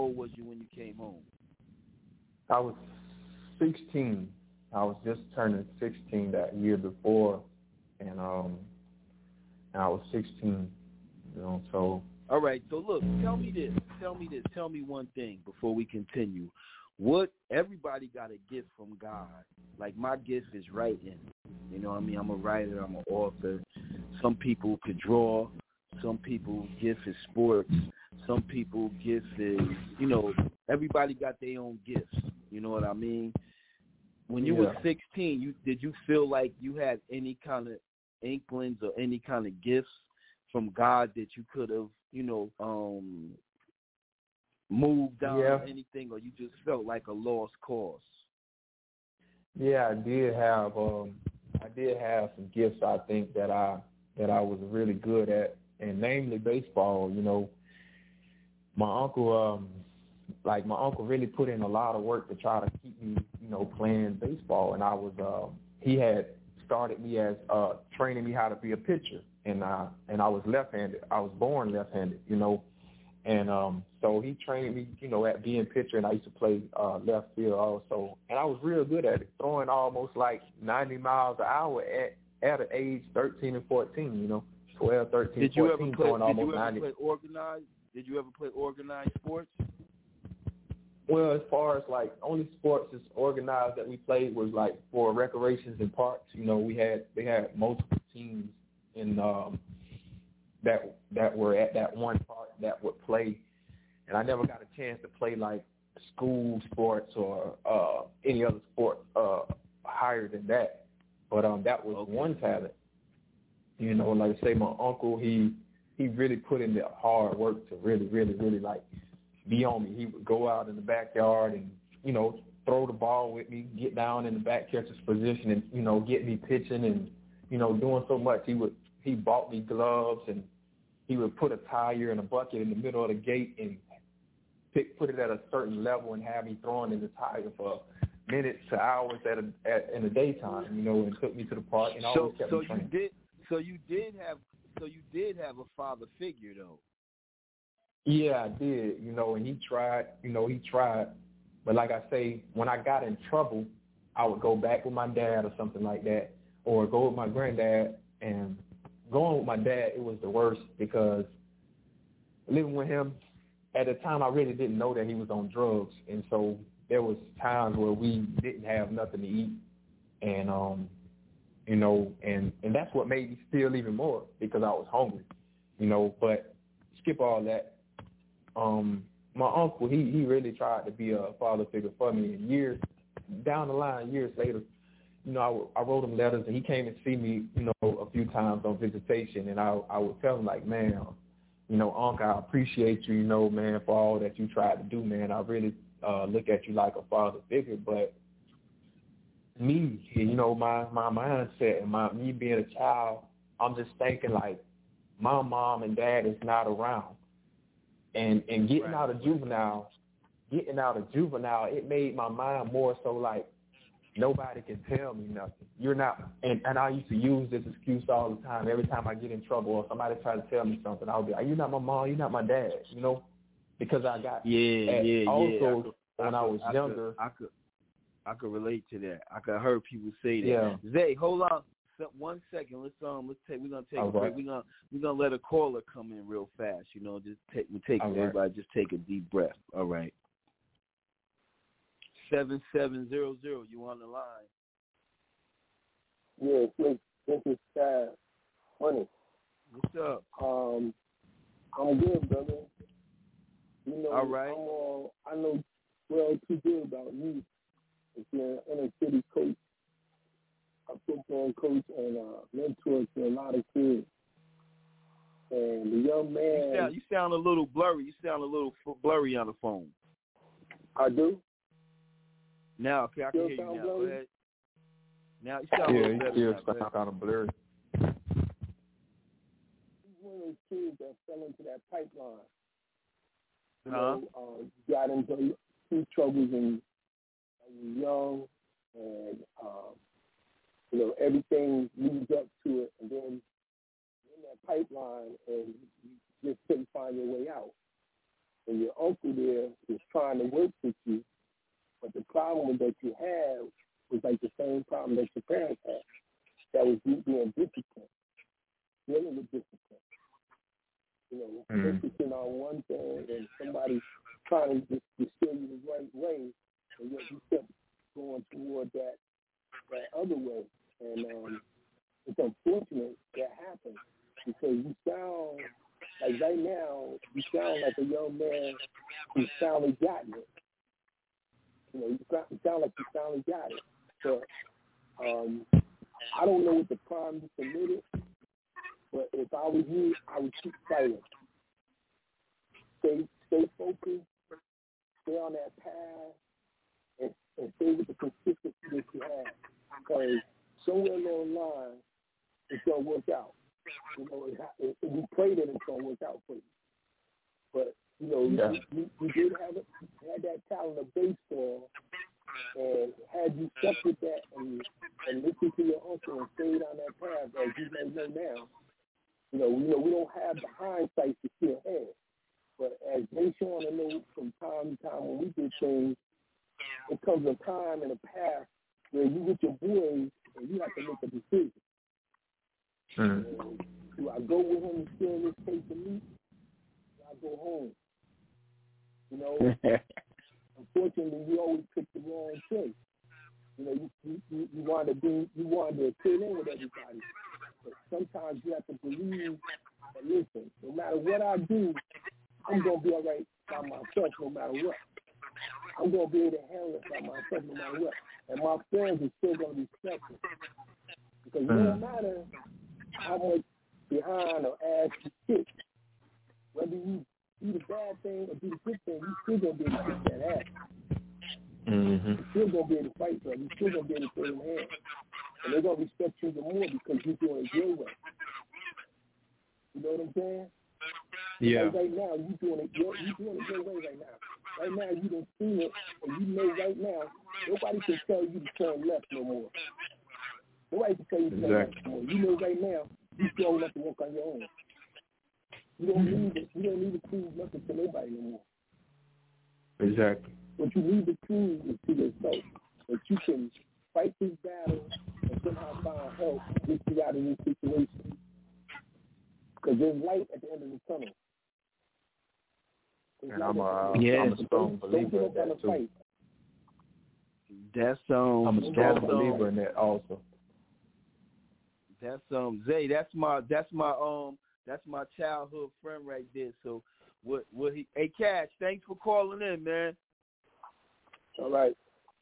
I was 16. I was just turning 16 that year before, and I was 16, you know, so. All right, so look, tell me one thing before we continue. What, everybody got a gift from God. Like, my gift is writing. You know what I mean? I'm a writer, I'm an author. Some people could draw. Some people gift is sports. Some people gift is, you know, everybody got their own gifts. You know what I mean? When you were 16, did you feel like you had any kind of inklings or any kind of gifts from God that you could have, you know, moved on or anything, or you just felt like a lost cause? Yeah, I did have some gifts, I think, that I was really good at, and namely baseball. You know, my uncle really put in a lot of work to try to keep me, you know, playing baseball, and I was he had started me as training me how to be a pitcher, and I was left-handed. I was born left-handed, you know, and so he trained me, you know, at being pitcher, and I used to play left field also, and I was real good at it, throwing almost like 90 miles an hour at an age 13 and 14, you know, 12, 13, 14, throwing almost 90. Did you ever play organized sports? Well, as far as like only sports is organized that we played was like for recreations and parks. You know, they had multiple teams in that were at that one park that would play, and I never got a chance to play like school sports or any other sport higher than that. But that was one talent. You know, like I say, my uncle, he really put in the hard work to really, really, really like be on me. He would go out in the backyard and, you know, throw the ball with me, get down in the back catcher's position and, you know, get me pitching and, you know, doing so much. He bought me gloves, and he would put a tire in a bucket in the middle of the gate and put it at a certain level and have me throwing in the tire for minutes to hours in the daytime, you know, and took me to the park and always kept me training. So you did have a father figure, though. Yeah, I did, you know, and he tried. But like I say, when I got in trouble, I would go back with my dad or something like that, or go with my granddad. And going with my dad, it was the worst because living with him, at the time I really didn't know that he was on drugs. And so there was times where we didn't have nothing to eat. And, you know, and that's what made me steal even more because I was hungry, you know. But skip all that. my uncle, he really tried to be a father figure for me. And years down the line, years later, you know, I wrote him letters, and he came and see me, you know, a few times on visitation, and I would tell him, like, man, you know, Uncle, I appreciate you, you know, man, for all that you tried to do, man. I really look at you like a father figure, but me, you know, my mindset and me being a child, I'm just thinking, like, my mom and dad is not around. And getting out of juvenile, it made my mind more so like, nobody can tell me nothing. You're not, and I used to use this excuse all the time. Every time I get in trouble or somebody tries to tell me something, I'll be like, you're not my mom, you're not my dad, you know? Because I got, also, when I was younger. I could relate to that. I could heard people say that. Yeah. Zay, hold on 1 second. We're gonna take a break. We're gonna let a caller come in real fast. You know, everybody just take a deep breath. All right. 7700, you on the line? Yeah, this is Chad. Funny. What's up? I'm good, brother. You know, all right. I know well too good about you. If you're an inner city coach, a football coach, and mentor to a lot of kids. And the young man, you sound a little blurry. You sound a little blurry on the phone. I do. Now, okay, I can hear you now. Go ahead. Now you sound a little better. Yeah, you still kind of blurry. He's one of those kids that fell into that pipeline. You know, got into two troubles when he was young, and you know, everything leads up to it, and then in that pipeline, and you just couldn't find your way out. And your uncle there was trying to work with you. But the problem that you had was like the same problem that your parents had. That was you being disciplined, dealing with discipline. You know, focusing on one thing and somebody trying to distill you the right way, and yet you kept going toward that other way. And it's unfortunate that happened because you sound like right now, you sound like a young man who's finally gotten it. You know, you sound like you finally got it. But I don't know what the crime you committed, but if I was you, I would keep fighting. Stay focused, stay on that path, and stay with the consistency that you have. Because somewhere along the line, it's going to work out. You know, we pray that it's going to work out for you. But you know, you did had that talent of baseball, and had you stuck with that and listened to your uncle and stayed on that path as you may know now, you know, we don't have the hindsight to see ahead. But as Jason and I know from time to time when we do things, it comes a time and a path where you with your boys and you have to make a decision. Do I go with him and steal this case of meat? Do I go home? You know, unfortunately, you always pick the wrong choice. You know, you want to fit in with everybody, but sometimes you have to believe that, listen, no matter what I do, I'm going to be all right by myself no matter what. I'm going to be able to handle it by myself no matter what. And my friends are still going to respect me. Because no matter how much behind or ass you kick, whether you do the bad thing or do the good thing, you still going to be able to kick that ass. You're still going to be able to fight for them. You're still going to be able to throw them hands. And they're going to respect you even more because you're doing it your way. You know what I'm saying? Yeah. Like right now, you're doing it your way right now. Right now, you done seen it, and you know right now, nobody can tell you to turn left no more. Nobody can tell you to turn left no more. You know right now, you're strong enough to walk on your own. You don't need to prove nothing to nobody no more. Exactly. What you need to prove is to yourself that you can fight this battle and somehow find help to get you out of this situation. Because there's light at the end of the tunnel. And I'm a strong believer in that too. I'm a strong believer in that also. That's Zay. That's my childhood friend right there. So Hey, Cash, thanks for calling in, man. All right.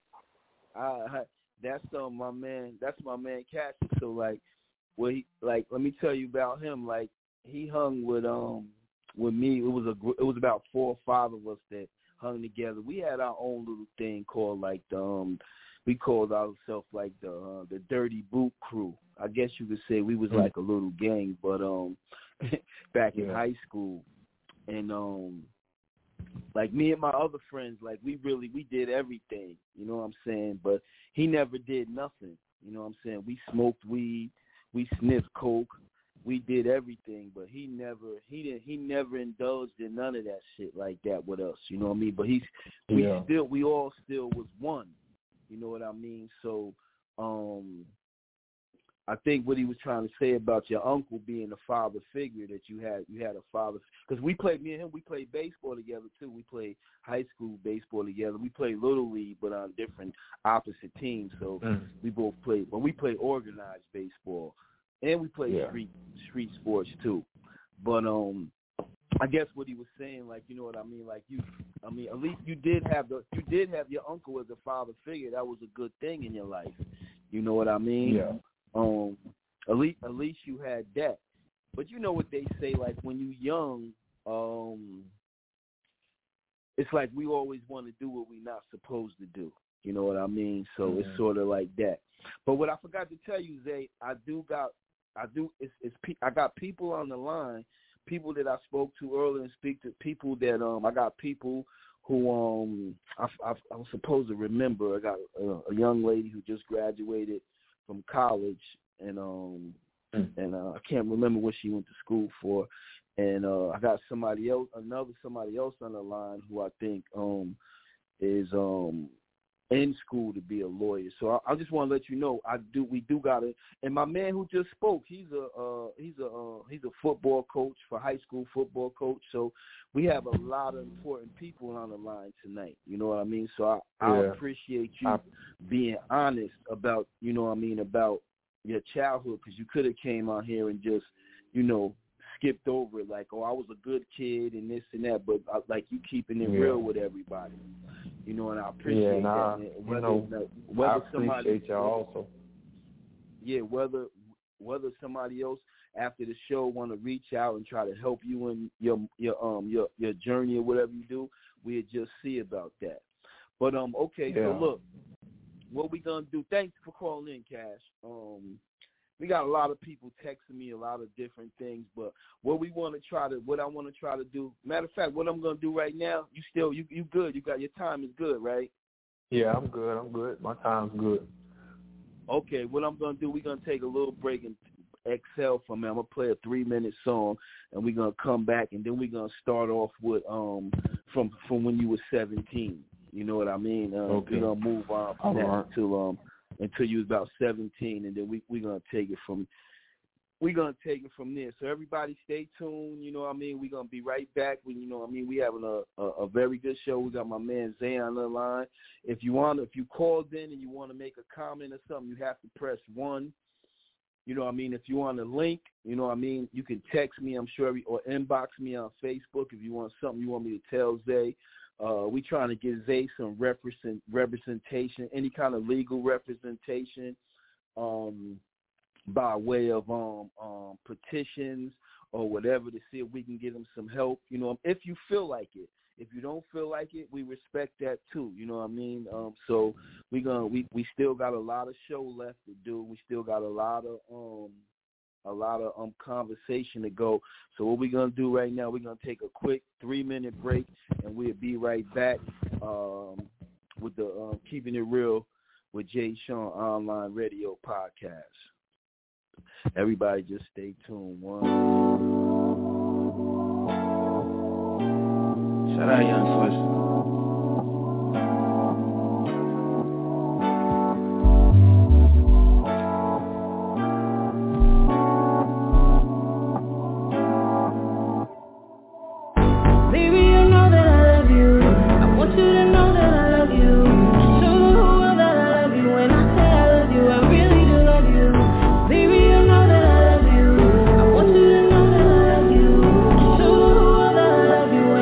That's my man. That's my man, Cash. So like, let me tell you about him. Like, he hung with me. It was about 4 or 5 of us that hung together. We had our own little thing called like we called ourselves like the Dirty Boot Crew. I guess you could say we was like a little gang, but back in high school, and like me and my other friends, like we did everything, you know what I'm saying? But he never did nothing, you know what I'm saying? We smoked weed, we sniffed coke, we did everything, but he never indulged in none of that shit like that with us, you know what I mean? But we all still was one, you know what I mean? So I think what he was trying to say about your uncle being a father figure, that you had a father, because me and him, we played baseball together too. We played high school baseball together. We played Little League, but on different opposite teams. So we both played, but we played organized baseball, and we played street sports too. But I guess what he was saying, like, you know what I mean, like at least you did have your uncle as a father figure. That was a good thing in your life. You know what I mean? Yeah. At least you had that. But you know what they say, like when you're young, it's like we always want to do what we're not supposed to do. You know what I mean? So it's sort of like that. But what I forgot to tell you, Zay, I got people on the line, people that I spoke to earlier, and speak to people that I got people who I was supposed to remember. I got a young lady who just graduated from college, and I can't remember what she went to school for, and I got somebody else on the line who I think is in school to be a lawyer. So I just want to let you know we do got it. And my man who just spoke, he's a football coach, for high school football coach. So we have a lot of important people on the line tonight. You know what I mean? So I appreciate you being honest about, you know what I mean, about your childhood, because you could have came out here and just, you know, skipped over it, like, oh, I was a good kid and this and that, but like you keeping it real with everybody, you know, and I appreciate that. I appreciate y'all also. Yeah, whether somebody else after the show want to reach out and try to help you in your journey or whatever you do, we'll just see about that. But okay, so look, what we gonna do? Thanks for calling in, Cash. We got a lot of people texting me a lot of different things, but what I want to try to do, matter of fact, what I'm going to do right now, you good, you got your time is good, right? Yeah, I'm good. My time's good. Okay, what I'm going to do, we're going to take a little break and exhale from it. I'm going to play a 3-minute song, and we're going to come back, and then we're going to start off with from when you were 17. You know what I mean? Okay. We're going to move on from that until you was about 17, and then we're gonna take it from there. So everybody stay tuned, you know what I mean? We're gonna be right back. You know what I mean? We having a very good show. We got my man Zay on the line. If you called in and you want to make a comment or something, you have to press 1. You know what I mean? If you want a link, you know what I mean, you can text me, I'm sure, or inbox me on Facebook if you want something you want me to tell Zay. We trying to give Zay some representation, any kind of legal representation, by way of petitions or whatever, to see if we can get him some help. You know, if you feel like it. If you don't feel like it, we respect that too. You know what I mean? So we still got a lot of show left to do. We still got a lot of conversation to go. So what we're going to do right now, we're going to take a quick 3-minute break, and we'll be right back with the Keeping It Real with Jay Sean Online Radio Podcast. Everybody just stay tuned. Shout out Young Swiss. I want you to know that I love you.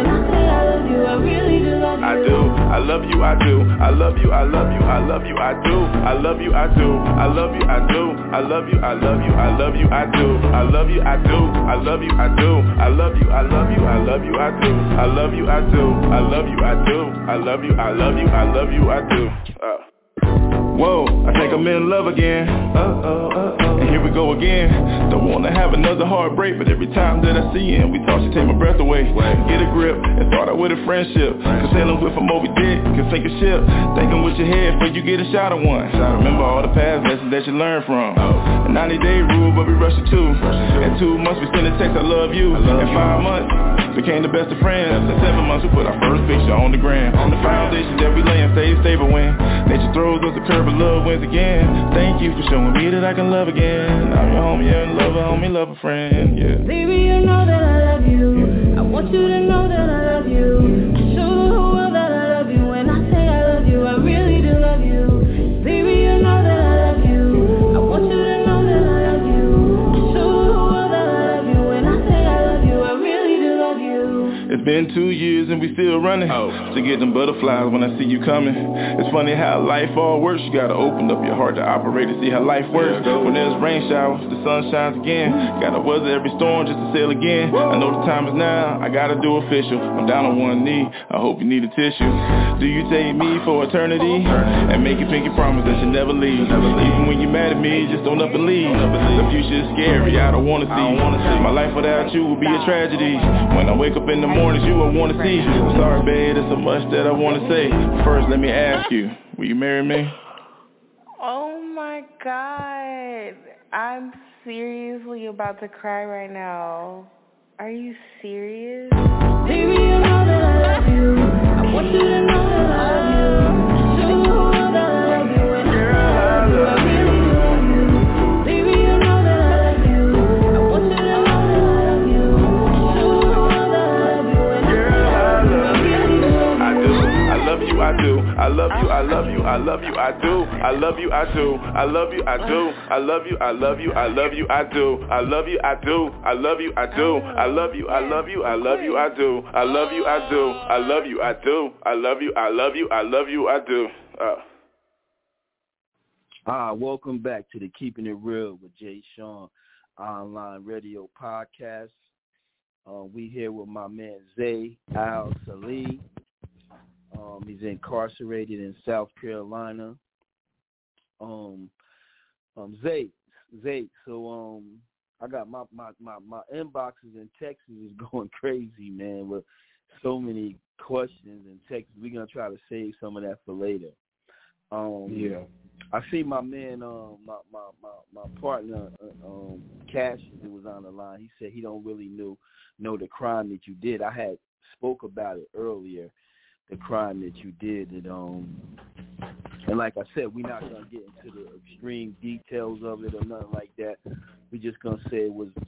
love you, I do. I love you, I do. I love you, I love you, I love you, I do. I love you, I do. I love you, I do. I love you, I love you, I love you, I do. I love you, I do. I love you, I do. I love you, I love you, I love you, I do. Whoa, I think I'm in love again. And here we go again. Don't wanna have another heartbreak, but every time that I see him, we talk, she take my breath away. Get a grip and start out with a friendship. Cause sailing with a Moby Dick can sink a ship. Thinking with your head before you get a shot of one. Remember all the past lessons that you learned from. A 90-day rule, but we rushed it too. In 2 months we sent a text, I love you. In 5 months became the best of friends. In 7 months we put our first picture on the gram. On the foundation that we lay and stay stable when nature throws us a curve, but love wins again. Thank you for showing me that I can love again. I'm your homie and lover, homie, lover, friend, yeah. Baby, you know that I love you. I want you to know that I love you. Show the whole world that I love you. When I say I love you, I really do love you. Baby, you know that I love you. I want you to know that I love you. Show the whole world that I love you. When I say I love you, I really do love you. It's been 2 years and we still running. To get them butterflies when I see you coming. It's funny how life all works. You gotta open up your heart to operate to see how life works. When there's rain showers, the sun shines again. Gotta weather every storm just to sail again. I know the time is now, I gotta do official. I'm down on one knee, I hope you need a tissue. Do you take me for eternity? And make a pinky promise that you never leave. Even when you're mad at me, just don't up and leave. The future is scary, I don't wanna see. My life without you would be a tragedy. When I wake up in the mornings, you I wanna see. I'm sorry, babe, there's so much that I wanna say. First, let me ask you, will you marry me? Oh my God, I'm seriously about to cry right now. Are you serious? Baby, you know that I love you. I want you to know that I love you. Show the whole world that I love you. When I love you, I really do love you. Baby, you know that I love you. I want you to know that I love you. Show the whole world that I love you. When I love you, I really do love you. I do. I love you, I do. I love you, I love you, I love you, I do. I love you, I do. I love you, I do. I love you, I love you, I love you, I do. I love you, I do. I love you, I do. I love you, I love you, I love you, I do. I love you, I do. I love you, I do. I love you, I love you, I love you, I do. Welcome back to the Keeping It Real with Jay Sean online radio podcast. We here with my man Zay Al-Salih. He's incarcerated in South Carolina. Zay. So I got my inboxes and texts is going crazy, man, with so many questions and texts. We're gonna try to save some of that for later. Yeah. I see my man, my partner, Cash, who was on the line. He said he don't really know the crime that you did. I had spoke about it earlier, the crime that you did, and like I said, we're not gonna get into the extreme details of it or nothing like that. We're just gonna say it was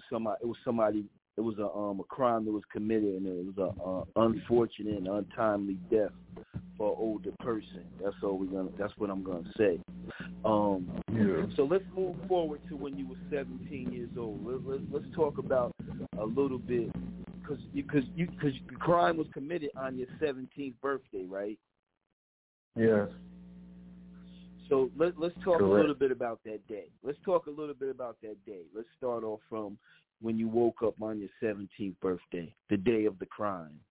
a crime that was committed, and it was a unfortunate and untimely death for an older person. That's what I'm gonna say. So let's move forward to when you were 17 years old. Let's talk about a little bit, because the crime was committed on your 17th birthday, right? Yes. So let's talk a little bit about that day. Let's start off from when you woke up on your 17th birthday, the day of the crime.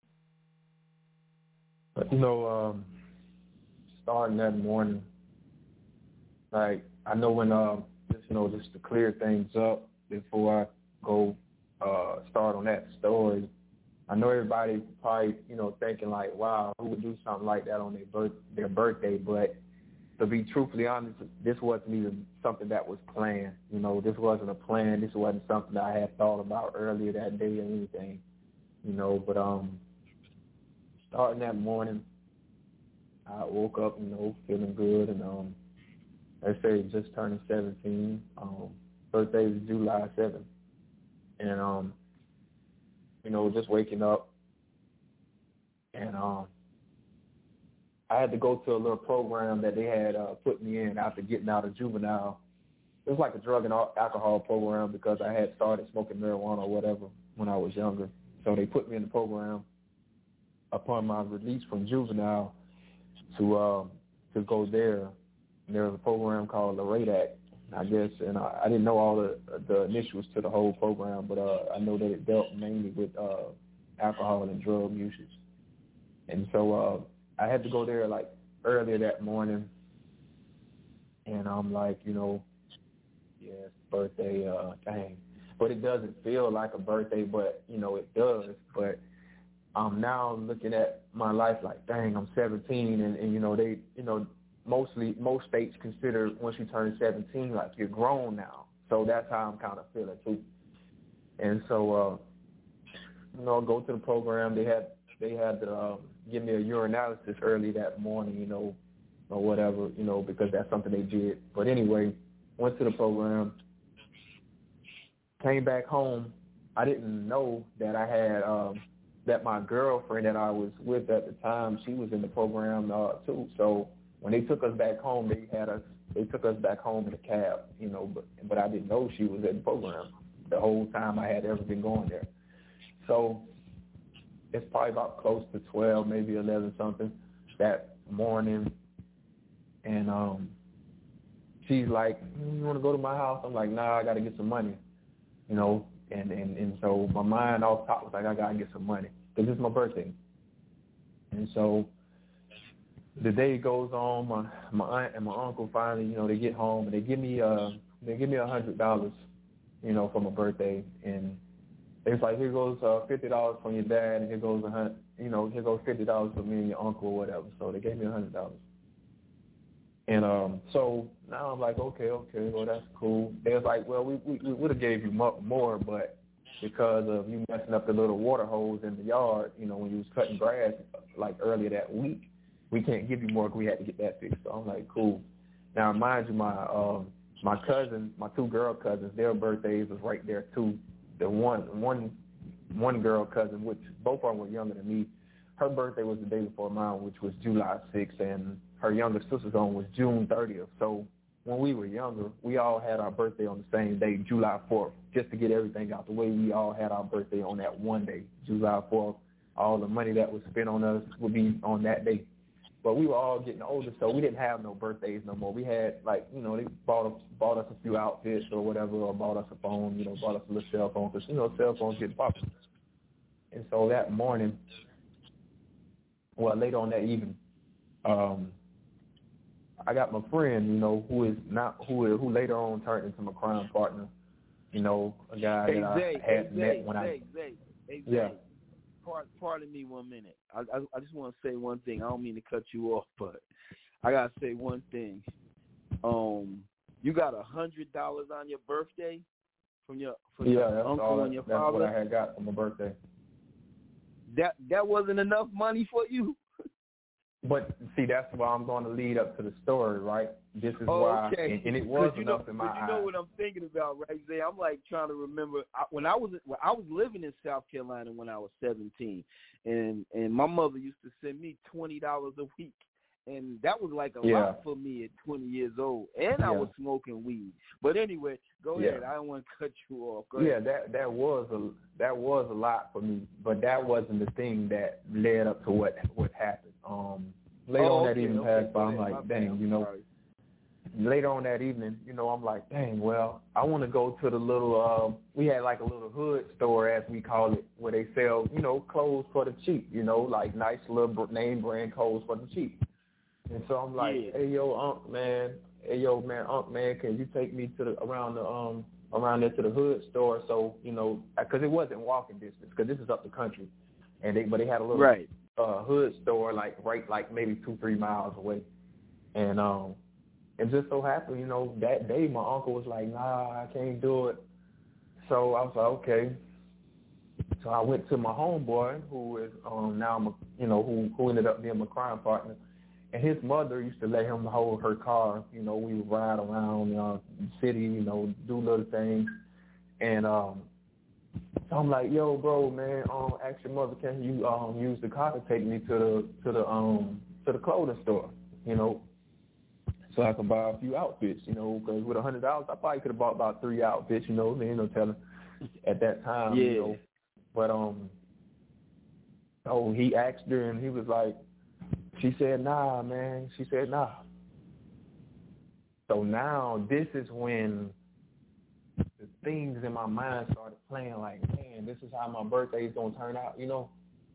Starting that morning, like, I know when, just to clear things up before I go start on that story, I know everybody probably, thinking like, wow, who would do something like that on their birthday, but to be truthfully honest, this wasn't even something that was planned. This wasn't a plan. This wasn't something that I had thought about earlier that day or anything, but starting that morning, I woke up, feeling good, and they say just turning 17. Birthday is July 7th, and just waking up, and I had to go to a little program that they had put me in after getting out of juvenile. It was like a drug and alcohol program because I had started smoking marijuana or whatever when I was younger. So they put me in the program upon my release from juvenile to go there there was a program called the RADAC, I guess, and I didn't know all the initials to the whole program, but I know that it dealt mainly with alcohol and drug usage. And so I had to go there like earlier that morning, and I'm like, it's birthday, dang. But it doesn't feel like a birthday, but, it does. But I'm now looking at my life like, dang, I'm 17, and they, most states consider once you turn 17, like you're grown now. So that's how I'm kind of feeling too. And so, go to the program. They had to give me a urinalysis early that morning, or whatever, because that's something they did. But anyway, went to the program, came back home. I didn't know that I had that my girlfriend that I was with at the time, she was in the program too. So when they took us back home, they took us back home in a cab, but I didn't know she was in the program the whole time I had ever been going there. So it's probably about close to 12, maybe 11 something that morning, and she's like, you want to go to my house? I'm like, nah, I got to get some money, and so my mind off top was like, I got to get some money because it's my birthday. And so the day goes on, my aunt and my uncle finally, they get home and they give me $100, for my birthday, and it's like, here goes $50 from your dad, and here goes here goes $50 for me and your uncle or whatever. So they gave me $100. And so now I'm like, okay, well, that's cool. They was like, well, we would have gave you more, but because of you messing up the little water holes in the yard, when you was cutting grass like earlier that week, we can't give you more because we had to get that fixed. So I'm like, cool. Now, mind you, my cousins, my two girl cousins, their birthdays was right there too. The one girl cousin, which both of them were younger than me, her birthday was the day before mine, which was July 6th, and her younger sister's on was June 30th. So when we were younger, we all had our birthday on the same day, July 4th, just to get everything out the way. We all had our birthday on that one day, July 4th. All the money that was spent on us would be on that day. But we were all getting older, so we didn't have no birthdays no more. We had, like, they bought us a few outfits or whatever, or bought us a phone, bought us a little cell phone, because, cell phones get popular. And so that morning, later on that evening, I got my friend, who later on turned into my crime partner, a guy that I had met when yeah. Pardon me 1 minute. I just want to say one thing. I don't mean to cut you off, but I gotta say one thing. You got $100 on your birthday from your uncle and your father. That's what I had got for my birthday. That wasn't enough money for you. But see, that's why I'm going to lead up to the story, right? This is why, and it was enough in my eyes. You know what I'm thinking about, right, Zay? I'm like trying to remember when I was living in South Carolina when I was 17, and my mother used to send me $20 a week, and that was like a lot for me at 20 years old, and I was smoking weed. But anyway, go ahead. I don't want to cut you off. Go ahead. that was a lot for me, but that wasn't the thing that led up to what happened. Later on that evening passed by, I'm like, dang, later on that evening, I'm like, dang, well, I want to go to the little, we had like a little hood store, as we call it, where they sell, clothes for the cheap, like nice little name brand clothes for the cheap. And so I'm like, hey, Unc, man, can you take me to around there to the hood store? So, because it wasn't walking distance, because this is up the country, but they had a little hood store like maybe 2-3 miles away, and it just so happened, that day my uncle was like, nah, I can't do it. So I was like, okay. So I went to my homeboy, who is now who ended up being my crime partner, and his mother used to let him hold her car. We would ride around the city, do little things, and so I'm like, yo, bro, man, ask your mother, can you use the car to take me to the clothing store, so I could buy a few outfits, because with $100, I probably could have bought about 3 outfits, there ain't no telling at that time, But he asked her, and he was like, she said, nah, man. She said, nah. so now this is when the things in my mind started playing like, man, this is how my birthday is going to turn out, you know?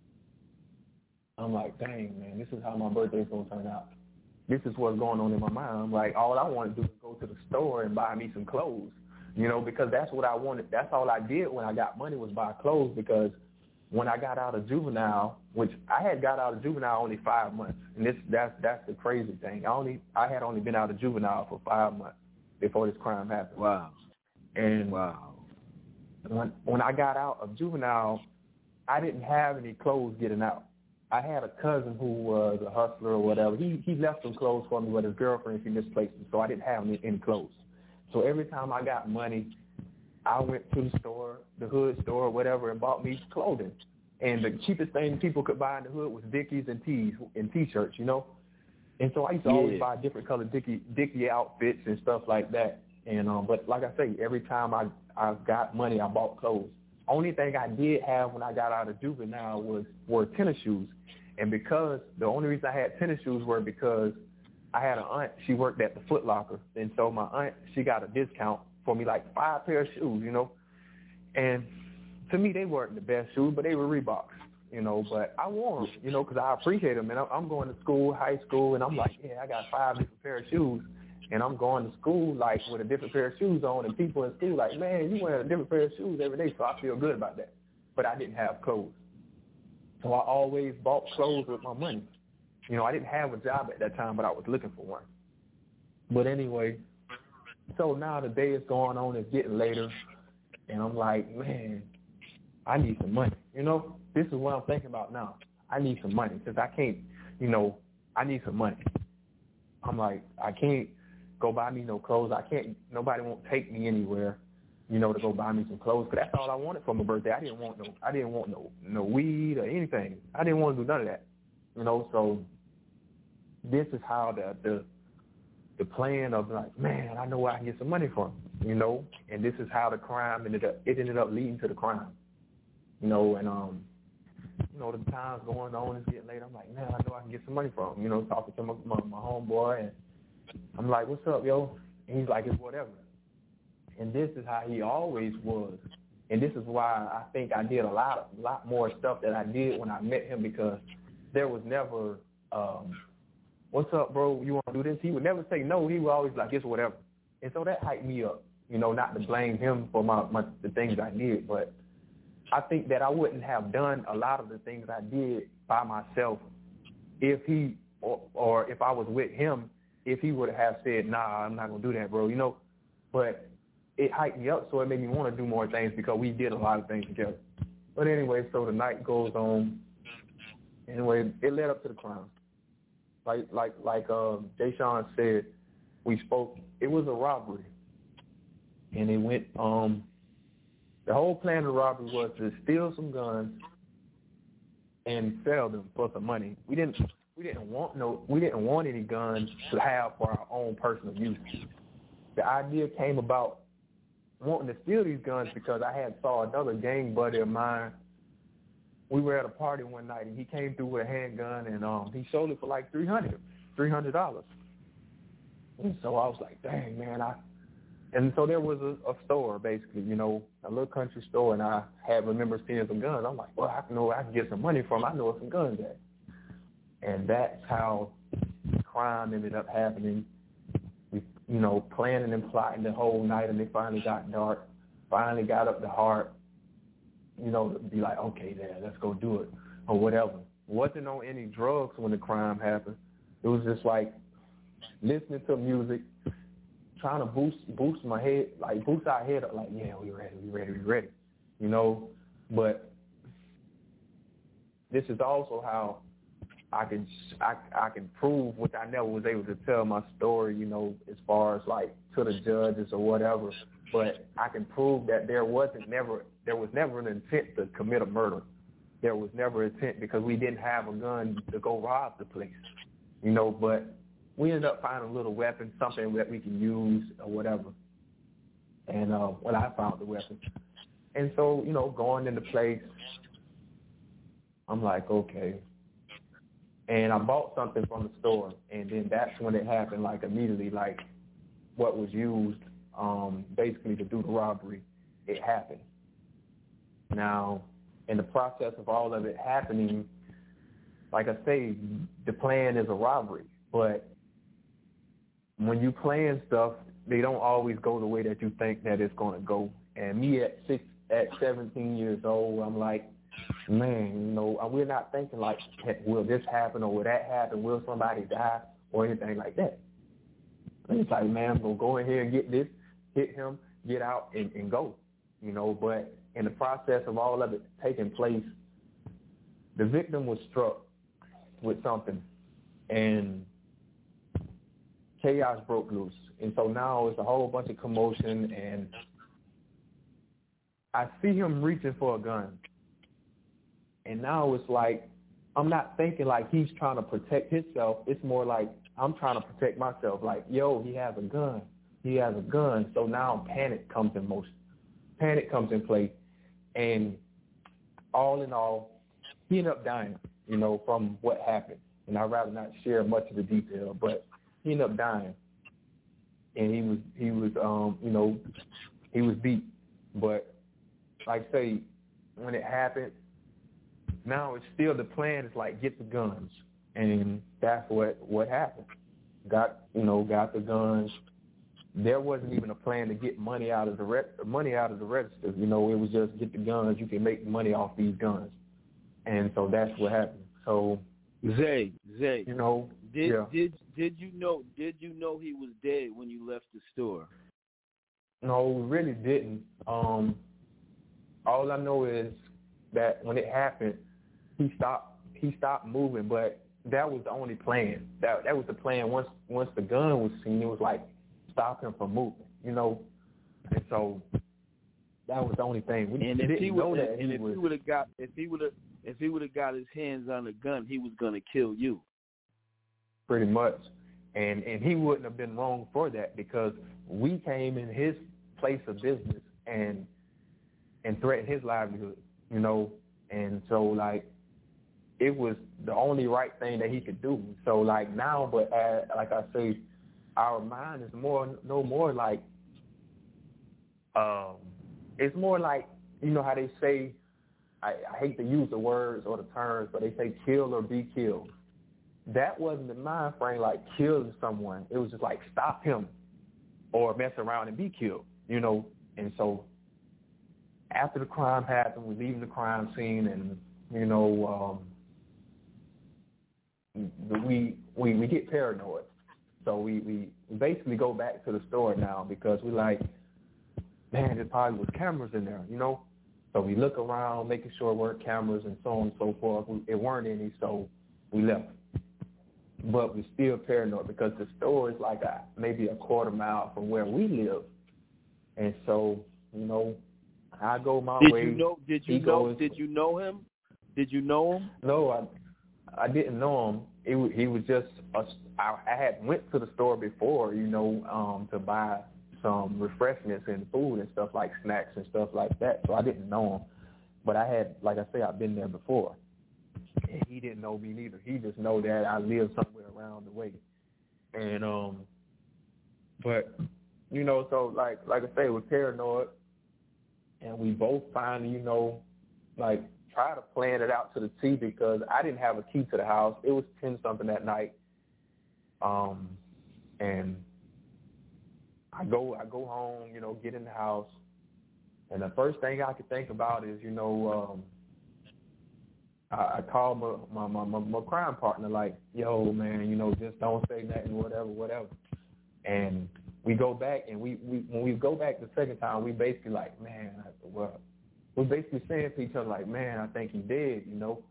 I'm like, dang, man, this is how my birthday is going to turn out. This is what's going on in my mind. I'm like, all I want to do is go to the store and buy me some clothes, you know, because that's what I wanted. That's all I did when I got money was buy clothes, because when I got out of juvenile, which I had got out of juvenile only 5 months, and that's the crazy thing. I had only been out of juvenile for 5 months before this crime happened. Wow. And when I got out of juvenile, I didn't have any clothes getting out. I had a cousin who was a hustler or whatever. He left some clothes for me, but his girlfriend, she misplaced them, so I didn't have any clothes. So every time I got money, I went to the store, the hood store or whatever, and bought me clothing. And the cheapest thing people could buy in the hood was Dickies and tees and T-shirts, you know. And so I used to always buy different colored Dickie outfits and stuff like that. And but like I say, every time I got money, I bought clothes. Only thing I did have when I got out of juvenile were tennis shoes. And because the only reason I had tennis shoes were because I had an aunt, she worked at the Foot Locker. And so my aunt, she got a discount for me, like 5 pair of shoes, you know. And to me, they weren't the best shoes, but they were Reeboks, you know. But I wore them, you know, because I appreciate them. And I'm going to school, high school, and I'm like, yeah, I got 5 different pair of shoes. And I'm going to school, like, with a different pair of shoes on. And people in school like, man, you wear a different pair of shoes every day, so I feel good about that. But I didn't have clothes. So I always bought clothes with my money. You know, I didn't have a job at that time, but I was looking for one. But anyway, so now the day is going on, it's getting later, and I'm like, man, I need some money. You know, this is what I'm thinking about now. I need some money because I can't, you know, I need some money. I'm like, I can't go buy me no clothes. I can't, nobody won't take me anywhere, you know, to go buy me some clothes. Because that's all I wanted for my birthday. I didn't want no weed or anything. I didn't want to do none of that, you know. So this is how the plan of like, man, I know where I can get some money from, you know. And this is how the crime ended up leading to the crime, you know. And you know, the time's going on, it's getting late. I'm like, man, I know I can get some money from, you know, talking to my homeboy, and I'm like, what's up, yo? And he's like, it's whatever. And this is how he always was. And this is why I think I did a lot more stuff that I did when I met him, because there was never, what's up, bro? You want to do this? He would never say no. He would always like, it's whatever. And so that hyped me up, you know, not to blame him for the things I did, but I think that I wouldn't have done a lot of the things I did by myself if he or if I was with him, if he would have said, nah, I'm not going to do that, bro, you know. But it hyped me up, so it made me want to do more things because we did a lot of things together. But anyway, so the night goes on. Anyway, it led up to the crime. Like Jay Sean said, we spoke. It was a robbery, and it went. The whole plan of the robbery was to steal some guns and sell them for some money. We didn't want any guns to have for our own personal use. The idea came about wanting to steal these guns because I had saw another gang buddy of mine. We were at a party one night, and he came through with a handgun, and he sold it for like $300. And so I was like, dang, man. And so there was a store, basically, you know, a little country store, and I remember seeing some guns. I'm like, well, I know where I can get some money from. I know where some guns at. And that's how crime ended up happening. We, you know, planning and plotting the whole night, and it finally got dark. Finally got up the heart, you know, to be like, okay, Dad, let's go do it, or whatever. Wasn't on any drugs when the crime happened. It was just like listening to music, trying to boost my head, like boost our head up, like, yeah, we ready, you know. But this is also how I can prove, which I never was able to tell my story, you know, as far as like to the judges or whatever. But I can prove that there was never an intent to commit a murder. There was never intent because we didn't have a gun to go rob the place, you know. But we ended up finding a little weapon, something that we can use or whatever. And when I found the weapon, and so, you know, going into place, I'm like, okay. And I bought something from the store, and then that's when it happened, like immediately, like what was used basically to do the robbery, it happened. Now, in the process of all of it happening, like I say, the plan is a robbery. But when you plan stuff, they don't always go the way that you think that it's going to go. And me at 17 years old, I'm like, man, we're not thinking like, will this happen or will that happen? Will somebody die or anything like that? And it's like, man, I'm going to go in here and get this, hit him, get out, and go, But in the process of all of it taking place, the victim was struck with something, and chaos broke loose. And so now it's a whole bunch of commotion, and I see him reaching for a gun. And now it's like, I'm not thinking like he's trying to protect himself. It's more like I'm trying to protect myself. Like, yo, he has a gun. He has a gun. So now panic comes in motion. Panic comes in play. And all in all, he ended up dying, from what happened. And I'd rather not share much of the detail, but he ended up dying. And he was beat. But like I say, when it happened, now it's still the plan is like get the guns, and that's what happened. Got the guns. There wasn't even a plan to get money out of the register. It was just get the guns. You can make money off these guns, and so that's what happened. So Zay, did you know he was dead when you left the store? No, we really didn't. All I know is that when it happened, he stopped moving, but that was the only plan. That was the plan. Once the gun was seen, it was like stop him from moving, And so that was the only thing. If he would have got his hands on the gun, he was gonna kill you. Pretty much, and he wouldn't have been wrong for that, because we came in his place of business and threatened his livelihood, and so like it was the only right thing that he could do. So like now, but like I say, our mind is no more like it's more like, how they say, I hate to use the words or the terms, but they say kill or be killed. That wasn't the mind frame like killing someone. It was just like stop him or mess around and be killed, And so after the crime happened, we leave the crime scene, and we get paranoid. So we basically go back to the store now because we like, man, there probably was cameras in there, So we look around, making sure there weren't cameras and so on and so forth. It weren't any, so we left. But we're still paranoid because the store is like maybe a quarter mile from where we live. And so, I go my way. Did you know him? Did you know him? No, I didn't know him. He was just I had went to the store before, to buy some refreshments and food and stuff like snacks and stuff like that. So I didn't know him, but I had, like I say, I've been there before. And he didn't know me neither. He just know that I live somewhere around the way. And but so like I say, we're paranoid, and we both finally, try to plan it out to the T because I didn't have a key to the house. It was 10-something that night. And I go home, get in the house, and the first thing I could think about is, I called my crime partner, like, yo, man, just don't say nothing, whatever. And we go back, and when we go back the second time, we basically like, man, we're basically saying to each other, like, man, I think he's dead,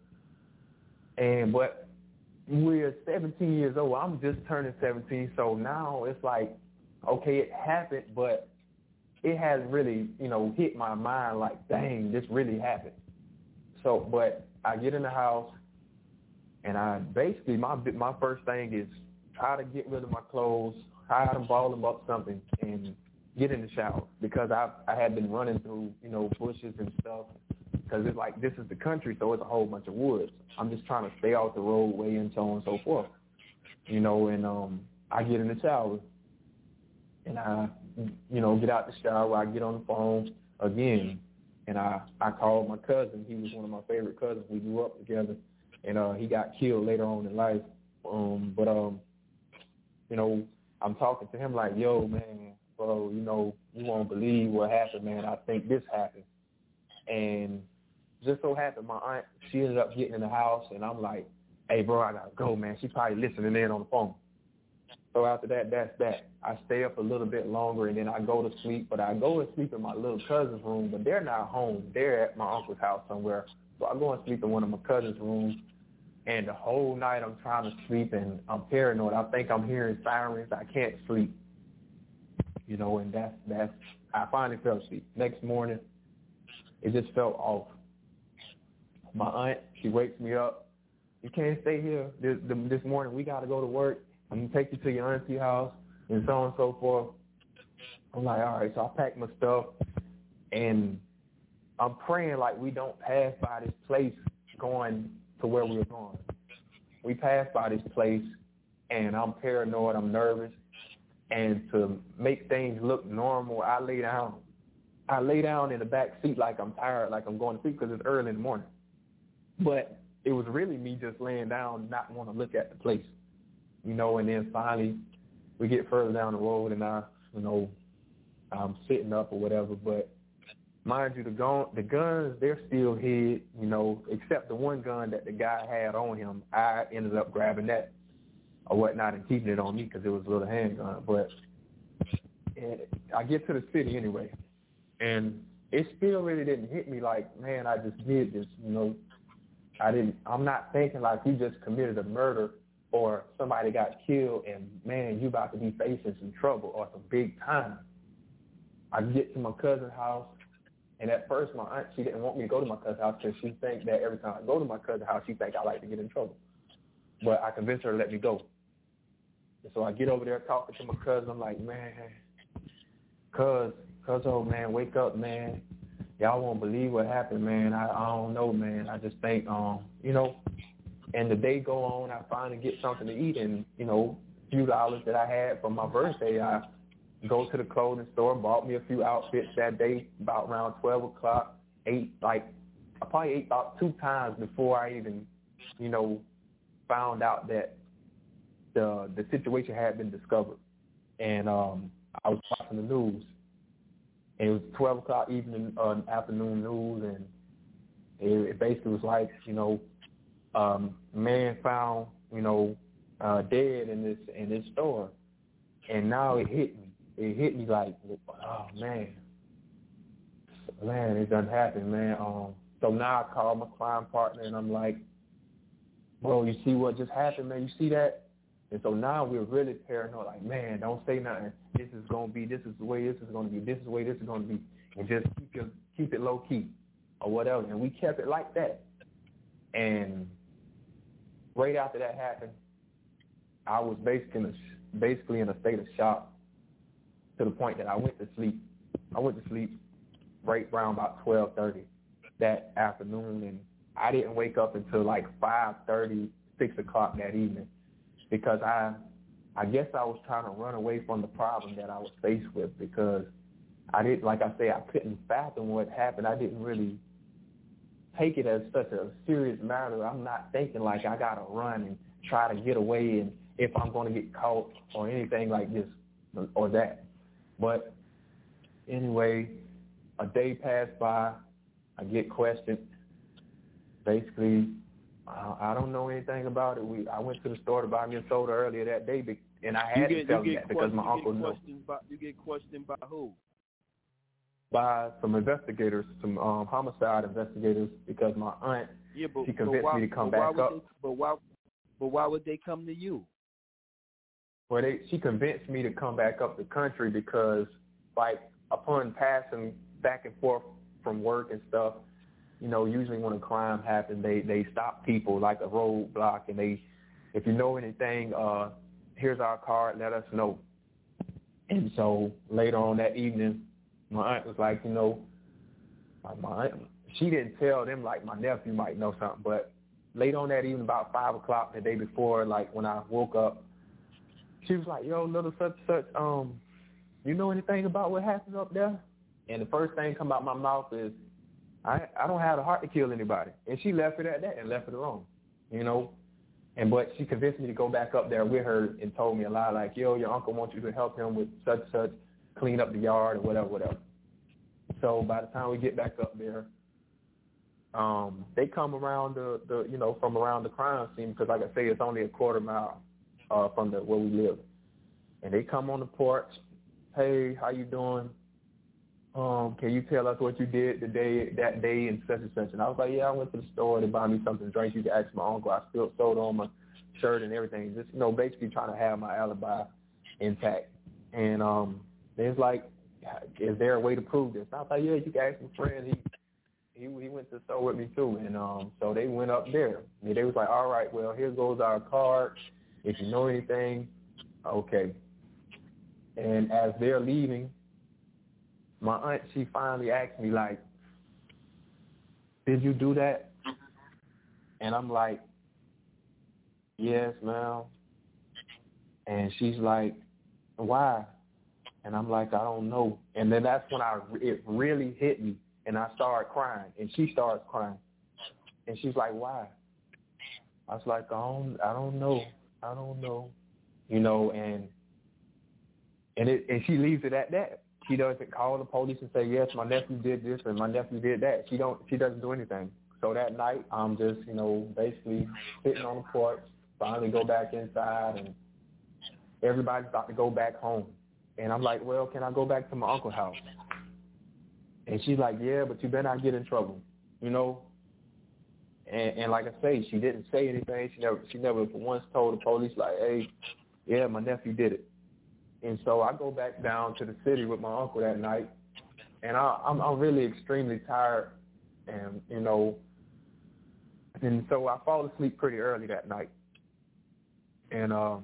but we're 17 years old. I'm just turning 17, so now it's like, okay, it happened, but it hasn't really, hit my mind like, dang, this really happened. So, but I get in the house, and I basically, my first thing is try to get rid of my clothes, hide them, ball them up something, and get in the shower because I had been running through, bushes and stuff because it's like this is the country, so it's a whole bunch of woods. I'm just trying to stay off the roadway and so on and so forth, and I get in the shower, and I, get out the shower. I get on the phone again, and I called my cousin. He was one of my favorite cousins. We grew up together, and he got killed later on in life. I'm talking to him like, yo, man, bro, you won't believe what happened, man. I think this happened. And just so happened, my aunt, she ended up getting in the house, and I'm like, hey, bro, I got to go, man. She probably listening in on the phone. So after that, that's that. I stay up a little bit longer, and then I go to sleep. But I go and sleep in my little cousin's room, but they're not home. They're at my uncle's house somewhere. So I go and sleep in one of my cousin's rooms. And the whole night I'm trying to sleep, and I'm paranoid. I think I'm hearing sirens. I can't sleep. And that's I finally fell asleep. Next morning, it just felt off. My aunt, she wakes me up. You can't stay here this morning. We got to go to work. I'm going to take you to your auntie's house and so on and so forth. I'm like, all right. So I pack my stuff, and I'm praying like we don't pass by this place going to where we were going. We passed by this place, and I'm paranoid. I'm nervous. And to make things look normal, I lay down in the back seat like I'm tired, like I'm going to sleep because it's early in the morning. But it was really me just laying down, not want to look at the place, And then finally we get further down the road, and I'm sitting up or whatever. But mind you, the guns, they're still hid, except the one gun that the guy had on him. I ended up grabbing that or whatnot and keeping it on me because it was a little handgun. But I get to the city anyway, and it still really didn't hit me like, man, I just did this, I'm not thinking like you just committed a murder or somebody got killed and, man, you about to be facing some trouble or some big time. I get to my cousin's house, and at first my aunt, she didn't want me to go to my cousin's house because she thinks that every time I go to my cousin's house, she thinks I like to get in trouble. But I convinced her to let me go. And so I get over there talking to my cousin. I'm like, man, cuz, old man, wake up, man. Y'all won't believe what happened, man. I don't know, man. I just think, and the day go on, I finally get something to eat, and, a few dollars that I had for my birthday, I go to the clothing store, bought me a few outfits that day, about around 12 o'clock, I probably ate about 2 times before I even, found out that the situation had been discovered. And I was watching the news. And it was 12 o'clock afternoon news, and it basically was like, man found, dead in this store. And now it hit me. It hit me like, oh, man, it done happened, man. So now I call my crime partner, and I'm like, bro, you see what just happened, man? You see that? And so now we're really paranoid, like, man, don't say nothing. This is the way this is going to be, this is the way this is going to be. And just keep it low-key or whatever. And we kept it like that. And right after that happened, I was basically in a state of shock to the point that I went to sleep. I went to sleep right around about 12:30 that afternoon, and I didn't wake up until like 5:30, 6 o'clock that evening, because I guess I was trying to run away from the problem that I was faced with, because I couldn't fathom what happened. I didn't really take it as such a serious matter. I'm not thinking like I got to run and try to get away, and if I'm going to get caught or anything like this or that. But anyway, a day passed by. I get questioned. Basically, I don't know anything about it. I went to the store to buy me a soda earlier that day, and I had to tell them that because my uncle knew. You get questioned by who? By some investigators, some homicide investigators, because my aunt, she convinced me to come back up. But why would they come to you? Well, she convinced me to come back up the country because, like, upon passing back and forth from work and stuff, usually when a crime happens, they stop people like a roadblock, and if you know anything, here's our card, let us know. And so later on that evening, my aunt was like, my aunt, she didn't tell them like my nephew might know something, but later on that evening, about 5 o'clock the day before, like when I woke up, she was like, yo, little such, you know anything about what happens up there? And the first thing come out my mouth is, I don't have the heart to kill anybody. And she left it at that and left it alone, you know. But she convinced me to go back up there with her and told me a lot like, yo, your uncle wants you to help him with such and such, clean up the yard or whatever. So by the time we get back up there, they come around from around the crime scene because, like I say, it's only a quarter mile from where we live. And they come on the porch. Hey, how you doing? Can you tell us what you did that day and such and such? And I was like, yeah, I went to the store to buy me something to drink. You can ask my uncle. I spilled soda on my shirt and everything. Just, basically trying to have my alibi intact. And it's like, is there a way to prove this? And I was like, yeah, you can ask my friend. He went to the store with me too. And so they went up there. And they was like, all right, well, here goes our card. If you know anything, okay. And as they're leaving, my aunt, she finally asked me, like, did you do that? And I'm like, yes, ma'am. And she's like, why? And I'm like, I don't know. And then that's when it really hit me, and I started crying, and she starts crying. And she's like, why? I was like, I don't know. And she leaves it at that. She doesn't call the police and say, yes, my nephew did this and my nephew did that. She doesn't do anything. So that night, I'm just, basically sitting on the porch, finally go back inside, and everybody's about to go back home. And I'm like, well, can I go back to my uncle's house? And she's like, yeah, but you better not get in trouble, And like I say, she didn't say anything. She never once told the police, like, hey, yeah, my nephew did it. And so I go back down to the city with my uncle that night, and I'm really extremely tired, and and so I fall asleep pretty early that night, and I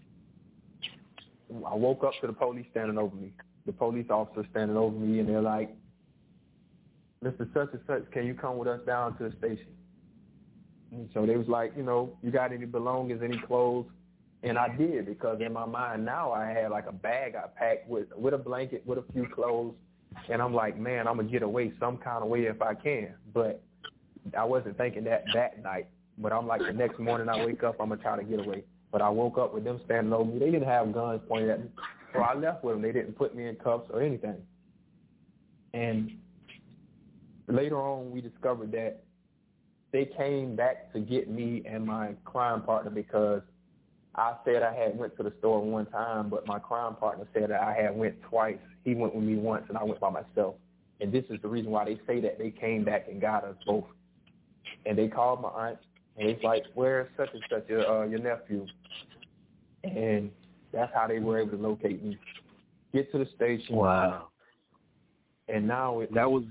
woke up to the police standing over me, the police officer standing over me, and they're like, Mr. Such and Such, can you come with us down to the station? And so they was like, you got any belongings, any clothes? And I did, because in my mind now I had like a bag I packed with a blanket, with a few clothes. And I'm like, man, I'm going to get away some kind of way if I can. But I wasn't thinking that night. But I'm like, the next morning I wake up, I'm going to try to get away. But I woke up with them standing over me. They didn't have guns pointed at me. So I left with them. They didn't put me in cuffs or anything. And later on we discovered that they came back to get me and my crime partner because I said I had went to the store one time, but my crime partner said that I had went twice. He went with me once, and I went by myself. And this is the reason why they say that they came back and got us both. And they called my aunt, and it's like, where's such and such, your nephew? And that's how they were able to locate me. Get to the station. Wow. And now that was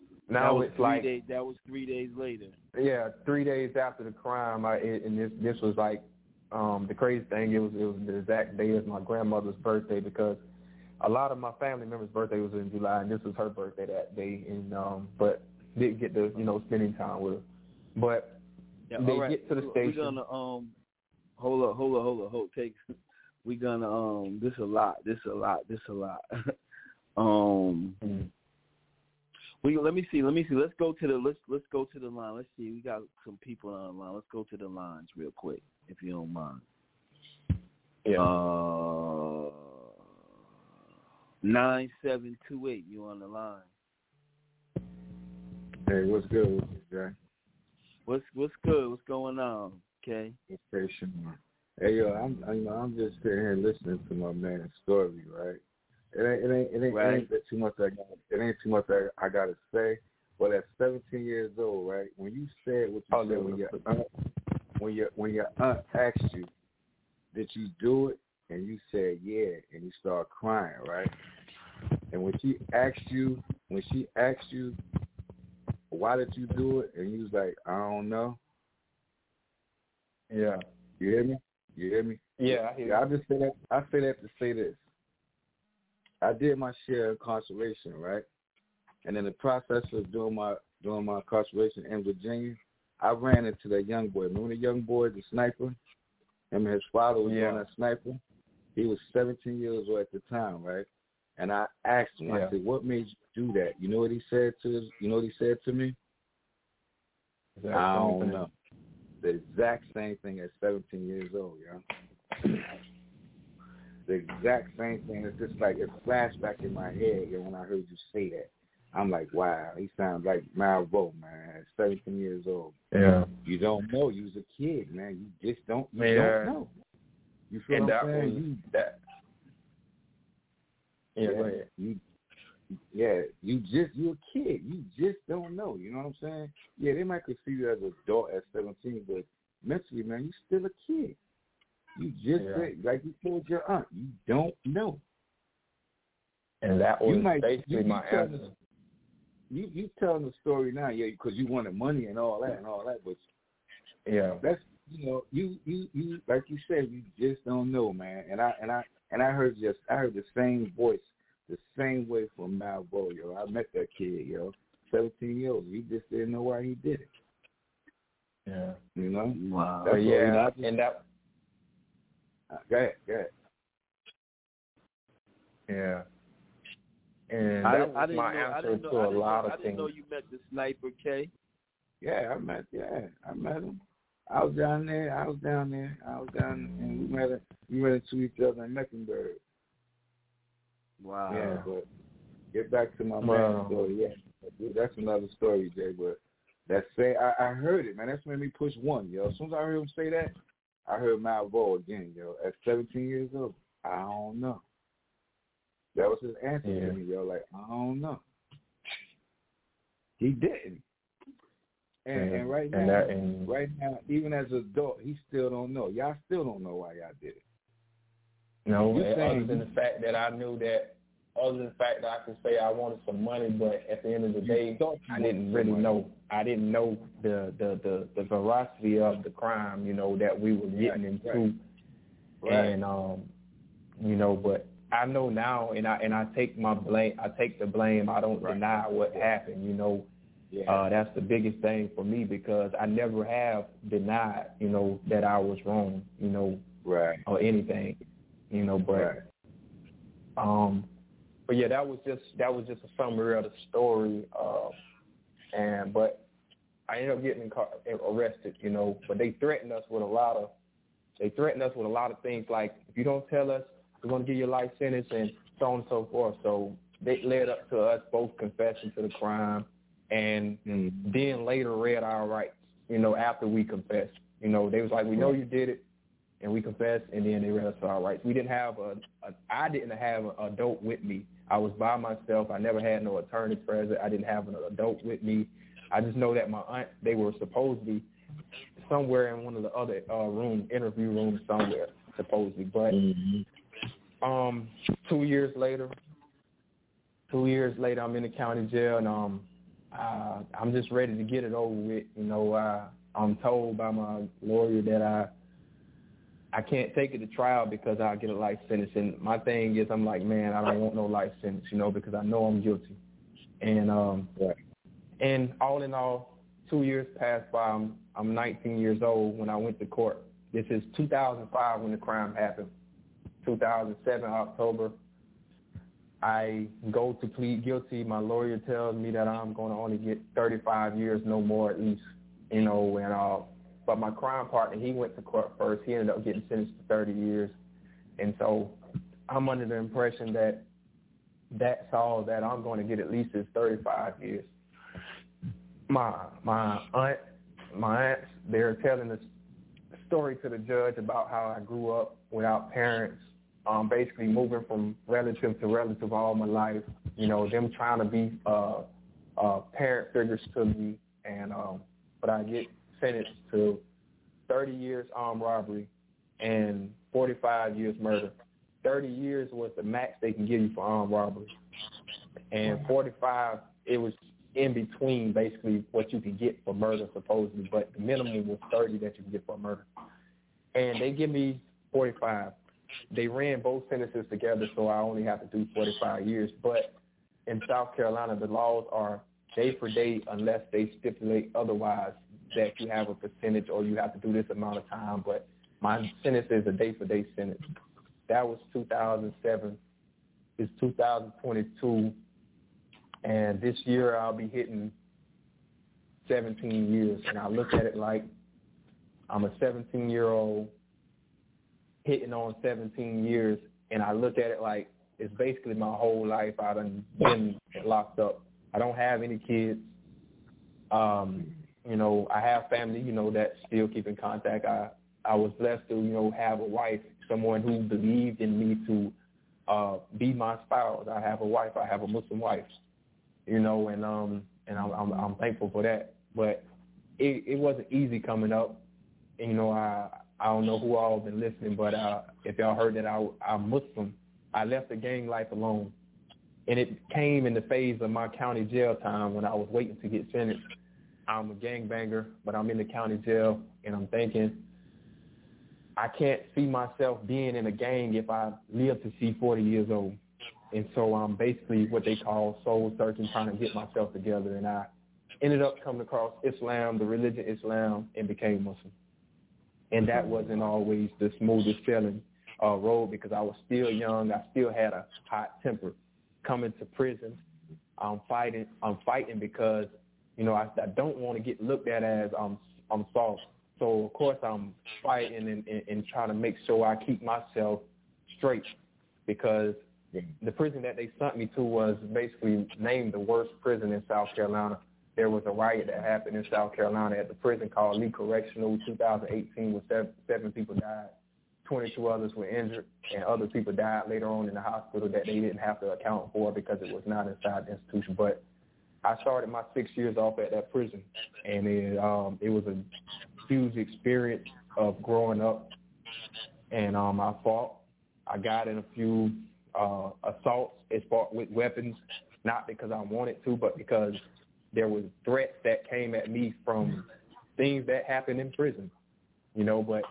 3 days later. Yeah, 3 days after the crime. This was like. The crazy thing, it was the exact day of my grandmother's birthday, because a lot of my family members' birthday was in July, and this was her birthday that day, and but didn't get to spending time with her. But they get to the station. We're gonna hold. We're gonna this a lot. Let me see. Let's go to the line. Let's see. We got some people on the line. Let's go to the lines real quick, if you don't mind. Yeah. 9728. You on the line? Hey, what's good with you, Jay? What's good? What's going on? Okay. Okay, Sean. Hey, yo, I'm just sitting here listening to my man's story, right? It ain't too much I gotta say. But at 17 years old, right? When you said what you said, when your aunt asked you, did you do it? And you said yeah, and you start crying, right? And when she asked you, why did you do it? And you was like, I don't know. Yeah. You hear me? Yeah, I hear you. I just say that. I say that to say this. I did my share of incarceration, right? And in the process of doing my incarceration in Virginia, I ran into that young boy. Remember the young boy, the sniper? Him and his father was on that sniper. He was 17 years old at the time, right? And I asked him, I said, what made you do that? You know what he said to me? I don't know. The exact same thing at 17 years old, yo. The exact same thing. It's just like a flashback in my head, yo, when I heard you say that. I'm like, wow, he sounds like Malvo, man, at 17 years old. Yeah. You don't know. You was a kid, man. You just don't know. You feel what I'm saying? You're a kid. You just don't know. You know what I'm saying? Yeah, they might consider you as an adult at 17, but mentally, man, you still a kid. You just like you told your aunt, you don't know. And that was basically my answer. You telling the story now, because you wanted money and all that, but that's you like you said, you just don't know, man. And I heard the same voice, the same way from Malvo, yo. I met that kid, 17 years old. He just didn't know why he did it. Yeah. You know? Wow. That's and that. Go ahead. Yeah. And that was my answer to a lot of things. I didn't know you met the Sniper K. Yeah, I met him. I was down there, and we ran into each other in Mecklenburg. Wow. Yeah, but get back to my man story. Yeah, that's another story, Jay. But I heard it, man. That's made me push one, yo. As soon as I heard him say that, I heard Malvo again, yo. At 17 years old, I don't know. That was his answer to me, yo. Like, I don't know. He didn't. And right now, even as an adult, he still don't know. Y'all still don't know why y'all did it. No, other than the fact that I knew that, other than the fact that I could say I wanted some money, but at the end of the day, I didn't really know. I didn't know the veracity of the crime, that we were getting into. Right. And but I know now, and I take my blame. I take the blame. I don't deny what happened. That's the biggest thing for me, because I never have denied, that I was wrong, or anything, but yeah, that was just a summary of the story, but I ended up getting arrested, but they threatened us with a lot of things, like, if you don't tell us, we're going to give you a life sentence, and so on and so forth. So they led up to us both confessing to the crime, and then later read our rights, after we confessed. They was like, we know you did it, and we confessed, and then they read us our rights. We didn't have I didn't have an adult with me. I was by myself. I never had no attorney present. I didn't have an adult with me. I just know that my aunt, they were supposed to be somewhere in one of the other interview rooms somewhere, supposedly. But 2 years later, I'm in the county jail, and I'm just ready to get it over with. I'm told by my lawyer that I can't take it to trial because I'll get a life sentence. And my thing is, I'm like, man, I don't want no life sentence, because I know I'm guilty. And and all in all, 2 years passed by. I'm 19 years old when I went to court. This is 2005 when the crime happened. 2007 October, I go to plead guilty. My lawyer tells me that I'm going to only get 35 years, no more at least, but my crime partner, he went to court first. He ended up getting sentenced to 30 years. And so I'm under the impression that that's all, that I'm going to get at least 35 years. My aunts, they're telling the story to the judge about how I grew up without parents, basically moving from relative to relative all my life, them trying to be parent figures to me, and but I get sentenced to 30 years armed robbery and 45 years murder. 30 years was the max they can give you for armed robbery, and 45, it was in between basically what you could get for murder supposedly, but the minimum was 30 that you could get for murder. And they give me 45. They ran both sentences together, so I only have to do 45 years. But in South Carolina, the laws are day for day unless they stipulate otherwise, that you have a percentage or you have to do this amount of time. But my sentence is a day for day sentence. That was 2007. It's 2022, and this year I'll be hitting 17 years. And I look at it like I'm a 17-year-old hitting on 17 years, and I look at it like it's basically my whole life I've been locked up. I don't have any kids. You know, I have family, you know, that still keep in contact. I was blessed to, you know, have a wife, someone who believed in me to be my spouse. I have a wife. I have a Muslim wife, you know, and I'm thankful for that. But it wasn't easy coming up. And, you know, I don't know who all been listening, but if y'all heard that I'm Muslim, I left the gang life alone. And it came in the phase of my county jail time when I was waiting to get sentenced. I'm a gangbanger, but I'm in the county jail, and I'm thinking, I can't see myself being in a gang if I live to see 40 years old. And so I'm basically what they call soul searching, trying to get myself together. And I ended up coming across Islam, the religion Islam, and became Muslim. And that wasn't always the smoothest sailing road because I was still young. I still had a hot temper. Coming to prison, I'm fighting because, you know, I don't want to get looked at as I'm soft. So, of course, I'm fighting and trying to make sure I keep myself straight because the prison that they sent me to was basically named the worst prison in South Carolina. There was a riot that happened in South Carolina at the prison called Lee Correctional 2018 where 7 people died. 22 others were injured, and other people died later on in the hospital that they didn't have to account for because it was not inside the institution. But I started my 6 years off at that prison, and it was a huge experience of growing up. And I fought. I got in a few assaults as far with weapons, not because I wanted to, but because there was threats that came at me from things that happened in prison, you know. But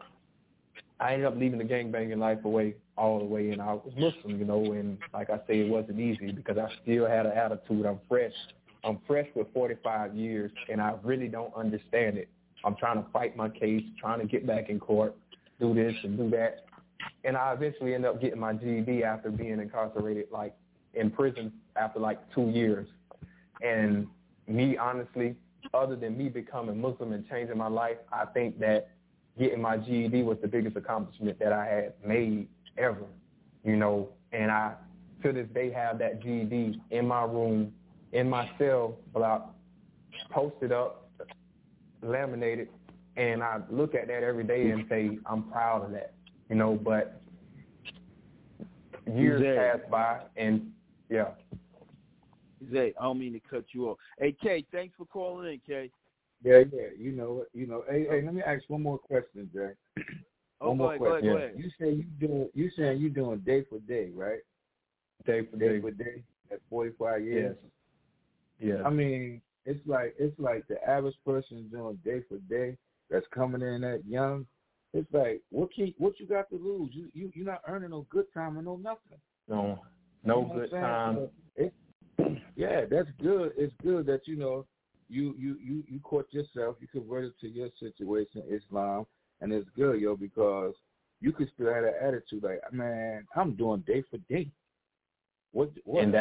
I ended up leaving the gangbanging life away all the way, and I was Muslim, you know. And like I say, it wasn't easy because I still had an attitude. I'm fresh with 45 years, and I really don't understand it. I'm trying to fight my case, trying to get back in court, do this and do that. And I eventually ended up getting my GED after being incarcerated, like in prison after like 2 years. And me, honestly, other than me becoming Muslim and changing my life, I think that getting my GED was the biggest accomplishment that I had made ever, you know. And I, to this day, have that GED in my room, in my cell block, posted up, laminated, and I look at that every day and say, I'm proud of that, you know. But years pass by, and yeah. Zay, I don't mean to cut you off. Hey, Kay, thanks for calling in, Kay. Yeah, you know. Hey, let me ask one more question, Jay. One more question. Go ahead. You saying you doing day for day, right? Day for day. At 45 years. Yes. I mean, it's like the average person doing day for day that's coming in that young. It's like what you got to lose? You're not earning no good time or no nothing. No good time. Yeah, that's good. It's good that you caught yourself. You converted to your situation, Islam, and it's good, yo, because you could still have that attitude like, man, I'm doing day for day. And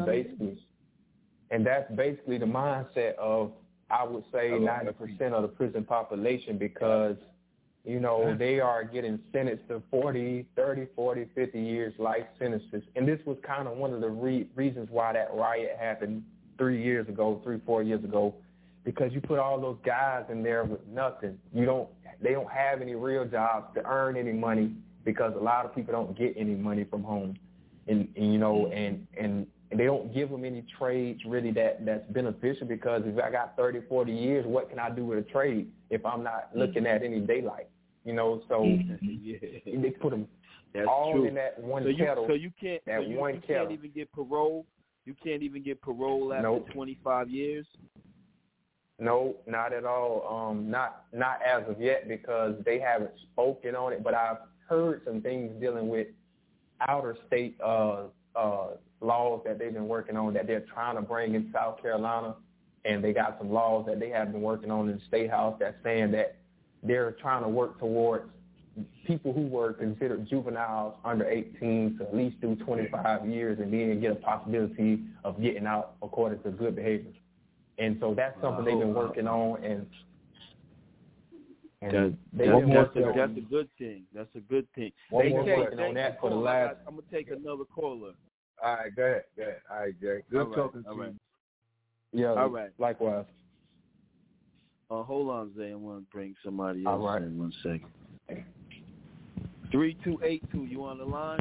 that's basically the mindset of, I would say, 90% of the prison population, because, you know, they are getting sentenced to 40, 30, 40, 50 years life sentences. And this was kind of one of the reasons why that riot happened 4 years ago, because you put all those guys in there with nothing. They don't have any real jobs to earn any money, because a lot of people don't get any money from home. And you know, and they don't give them any trades really that's beneficial, because if I got 30, 40 years, what can I do with a trade if I'm not looking at any daylight? You know, so they put them all in that one kettle. So you can't even get parole? You can't even get parole after 25 years? No, not at all. Not as of yet, because they haven't spoken on it. But I've heard some things dealing with outer state laws that they've been working on, that they're trying to bring in South Carolina. And they got some laws that they have been working on in the State House that's saying that they're trying to work towards people who were considered juveniles under 18 to at least do 25 years and then get a possibility of getting out according to good behavior. And so that's something they've been working on, and that's a good thing. That's a good thing. One more working on that for the last. I'm gonna take another caller. All right, go ahead. All right, Jay. Good talking to you. Yeah. All right. Likewise. Hold on, Zay. I want to bring somebody else All right. in 1 second. 3282, you on the line?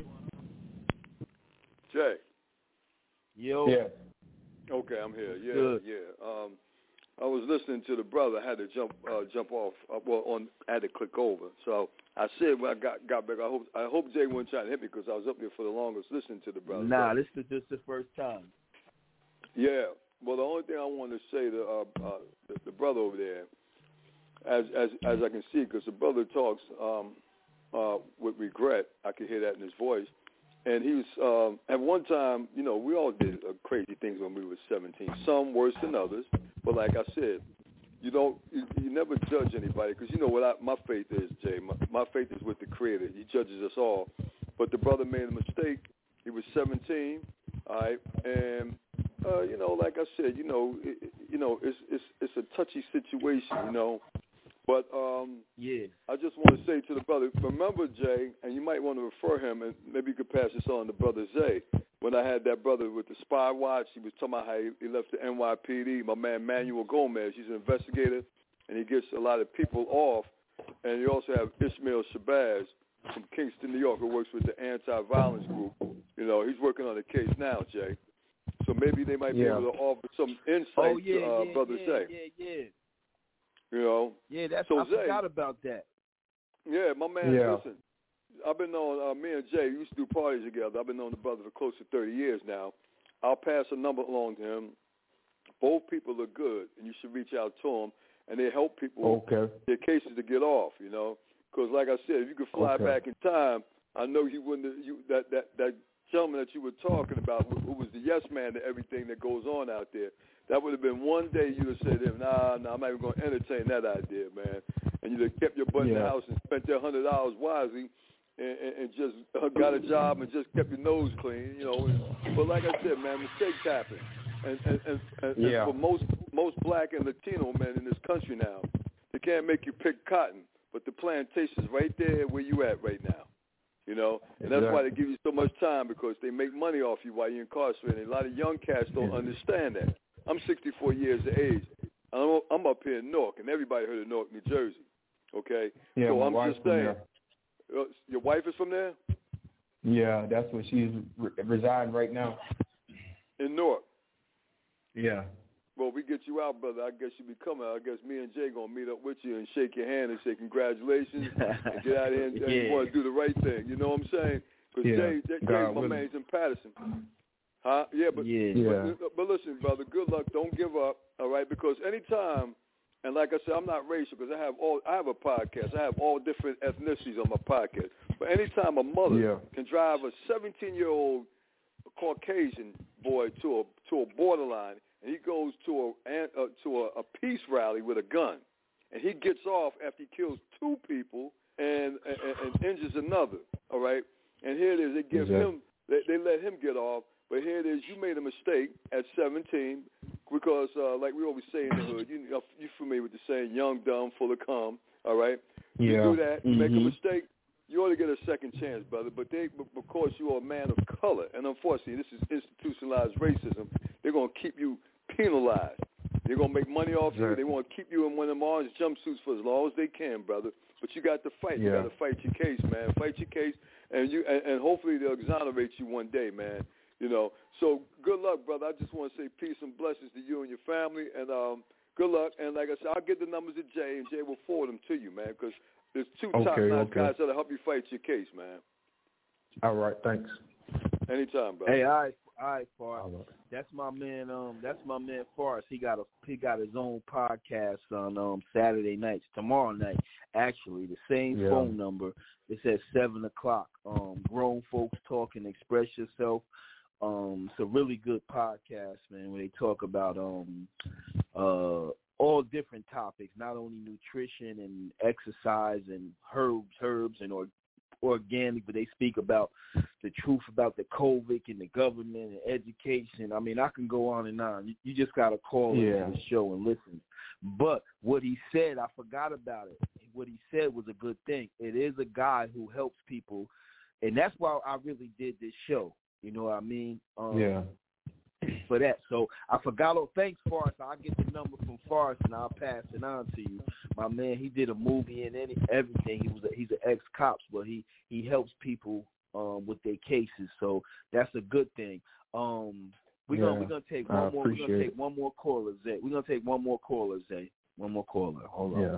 Jay. Yo. Yeah. Okay, I'm here. Yeah, Good. yeah. I was listening to the brother. I had to jump off. I had to click over. So I said when I got back, I hope Jay wouldn't try to hit me because I was up there for the longest listening to the brother. Nah, this is just the first time. Yeah. Well, the only thing I wanted to say to the brother over there, as I can see, because the brother talks with regret. I could hear that in his voice. And he was, at one time, we all did crazy things when we were 17. Some worse than others. But like I said, you never judge anybody because you know what my faith is, Jay. My faith is with the Creator. He judges us all. But the brother made a mistake. He was 17, all right, and like I said, it's a touchy situation, But yeah, I just want to say to the brother, remember, Jay, and you might want to refer him, and maybe you could pass this on to Brother Zay. When I had that brother with the spy watch, he was talking about how he left the NYPD. My man Manuel Gomez, he's an investigator, and he gets a lot of people off. And you also have Ishmael Shabazz from Kingston, New York, who works with the anti-violence group. He's working on the case now, Jay. So maybe they might be able to offer some insight to Brother Zay. Yeah, that's so I Zay, forgot about that. Yeah, my man, listen, I've been on, me and Jay used to do parties together. I've been on the brother for close to 30 years now. I'll pass a number along to him. Both people are good, and you should reach out to them, and they help people get cases to get off, Because like I said, if you could fly back in time, I know you wouldn't have, that gentleman that you were talking about who was the yes man to everything that goes on out there, that would have been one day you'd have said to him, nah, I'm not even going to entertain that idea, man. And you'd have kept your butt in the house and spent your $100 wisely and just got a job and just kept your nose clean, But like I said, man, mistakes happen. And for most black and Latino men in this country now, they can't make you pick cotton, but the plantation's right there where you at right now. And that's why they give you so much time, because they make money off you while you're incarcerated. And a lot of young cats don't understand that. I'm 64 years of age. I'm up here in Newark, and everybody heard of Newark, New Jersey. Okay? Yeah, so my I'm just saying. Your wife is from there? Yeah, that's where she's residing right now. In Newark? Yeah. Well, we get you out, brother. I guess you be coming. I guess me and Jay going to meet up with you and shake your hand and say congratulations and get out of here and you want to do the right thing. You know what I'm saying? Because Jay's my man. He's in Patterson. Huh? Yeah, but listen, brother, good luck. Don't give up, all right? Because anytime, and like I said, I'm not racial because I have a podcast. I have all different ethnicities on my podcast. But anytime a mother can drive a 17-year-old Caucasian boy to a borderline, and he goes to a peace rally with a gun, and he gets off after he kills 2 people and injures another, all right? And here it is. They give him, they let him get off. But here it is, you made a mistake at 17 because, like we always say in the hood, you're familiar with the saying, young, dumb, full of cum, all right? You do that, you make a mistake, you ought to get a second chance, brother. But because you are a man of color, and unfortunately this is institutionalized racism, they're going to keep you penalized. They're going to make money off you. They want to keep you in one of them orange jumpsuits for as long as they can, brother. But you got to fight. You got to fight your case, man. Fight your case, and hopefully they'll exonerate you one day, man. So good luck, brother. I just want to say peace and blessings to you and your family, and good luck. And like I said, I'll get the numbers of Jay, and Jay will forward them to you, man, because there's 2 top-notch guys that'll help you fight your case, man. All right, thanks. Anytime, brother. Hey, all right, Forrest. That's my man. That's my man, Forrest. He got his own podcast on Saturday nights, tomorrow night. Actually, the same phone number. It's at 7:00. Grown folks talking, express yourself. It's a really good podcast, man, where they talk about all different topics, not only nutrition and exercise and herbs and organic, but they speak about the truth about the COVID and the government and education. I mean, I can go on and on. You just got to call into the show and listen. But what he said, I forgot about it. What he said was a good thing. It is a guy who helps people, and that's why I really did this show. You know what I mean? For that. So I forgot. Oh, thanks, Forrest. I'll get the number from Forrest and I'll pass it on to you. My man, he did a movie and everything. He's an ex-cop, but he helps people with their cases. So that's a good thing. We're gonna take one more. We're gonna take one more caller, Zay. We're gonna take one more caller, Zay. One more caller. Hold on. Yeah.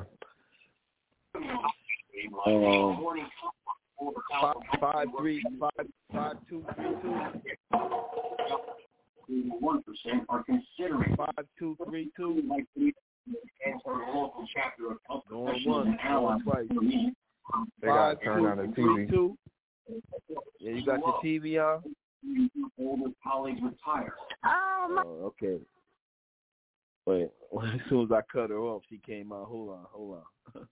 1% are considering 5232 and our local chapter of going once, going twice. They got to turn on the TV. Yeah, you got your TV on? Older colleagues retire. Oh, okay. Wait, as soon as I cut her off, she came out. Hold on. Hold on.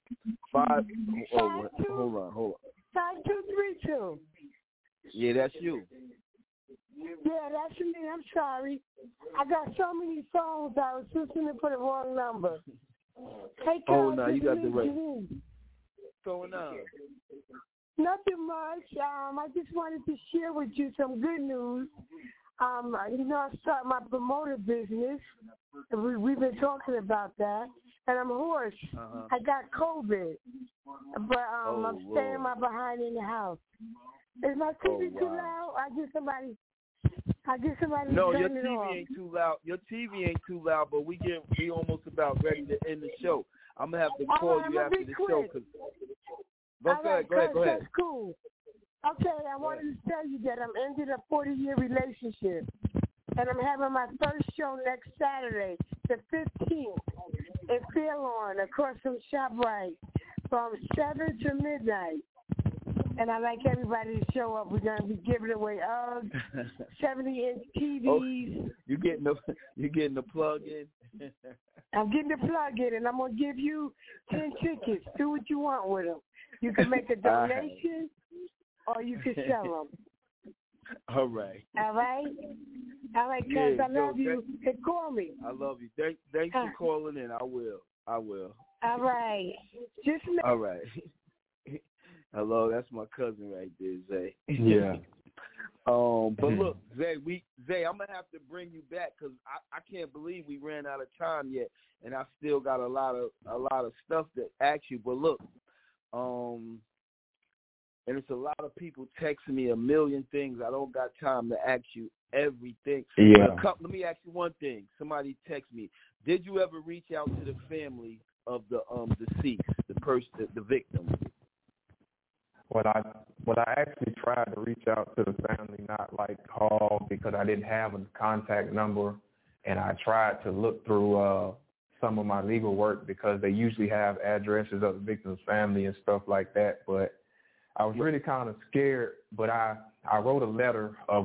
5232. Yeah, that's you. Yeah, that's me. I'm sorry. I got so many phones. I was listening for the wrong number. Hey, no, you got the right. What's going on? Nothing much. I just wanted to share with you some good news. I started my promoter business. We've been talking about that. And I'm hoarse. I got COVID. But I'm staying my behind in the house. Is my TV too loud? I get somebody No, your turn it TV off. ain't too loud. Your TV ain't too loud, but we almost about ready to end the show. I'm gonna have to call you after the show. Go ahead. That's cool. Okay, I wanted to tell you that I'm ending a 40-year relationship, and I'm having my first show next Saturday, the 15th, in Fairlawn, across from ShopRite, from 7 to midnight. And I'd like everybody to show up. We're going to be giving away 70-inch TVs. Oh, you getting the plug in? I'm getting the plug in, and I'm going to give you 10 tickets. Do what you want with them. You can make a donation, or you can sell them. All right. All right? All right, cuz I love you. Hey, call me. I love you. Thanks for calling in. I will. All right. All right. Hello, that's my cousin right there, Zay. Yeah. But look, Zay, I'm gonna have to bring you back because I can't believe we ran out of time yet, and I still got a lot of stuff to ask you. But look, and it's a lot of people texting me a million things. I don't got time to ask you everything. Yeah. Let me ask you one thing. Somebody text me. Did you ever reach out to the family of the deceased, the victim? Well, I actually tried to reach out to the family, not like call, because I didn't have a contact number, and I tried to look through some of my legal work because they usually have addresses of the victim's family and stuff like that. But I was really kind of scared. But I wrote a letter of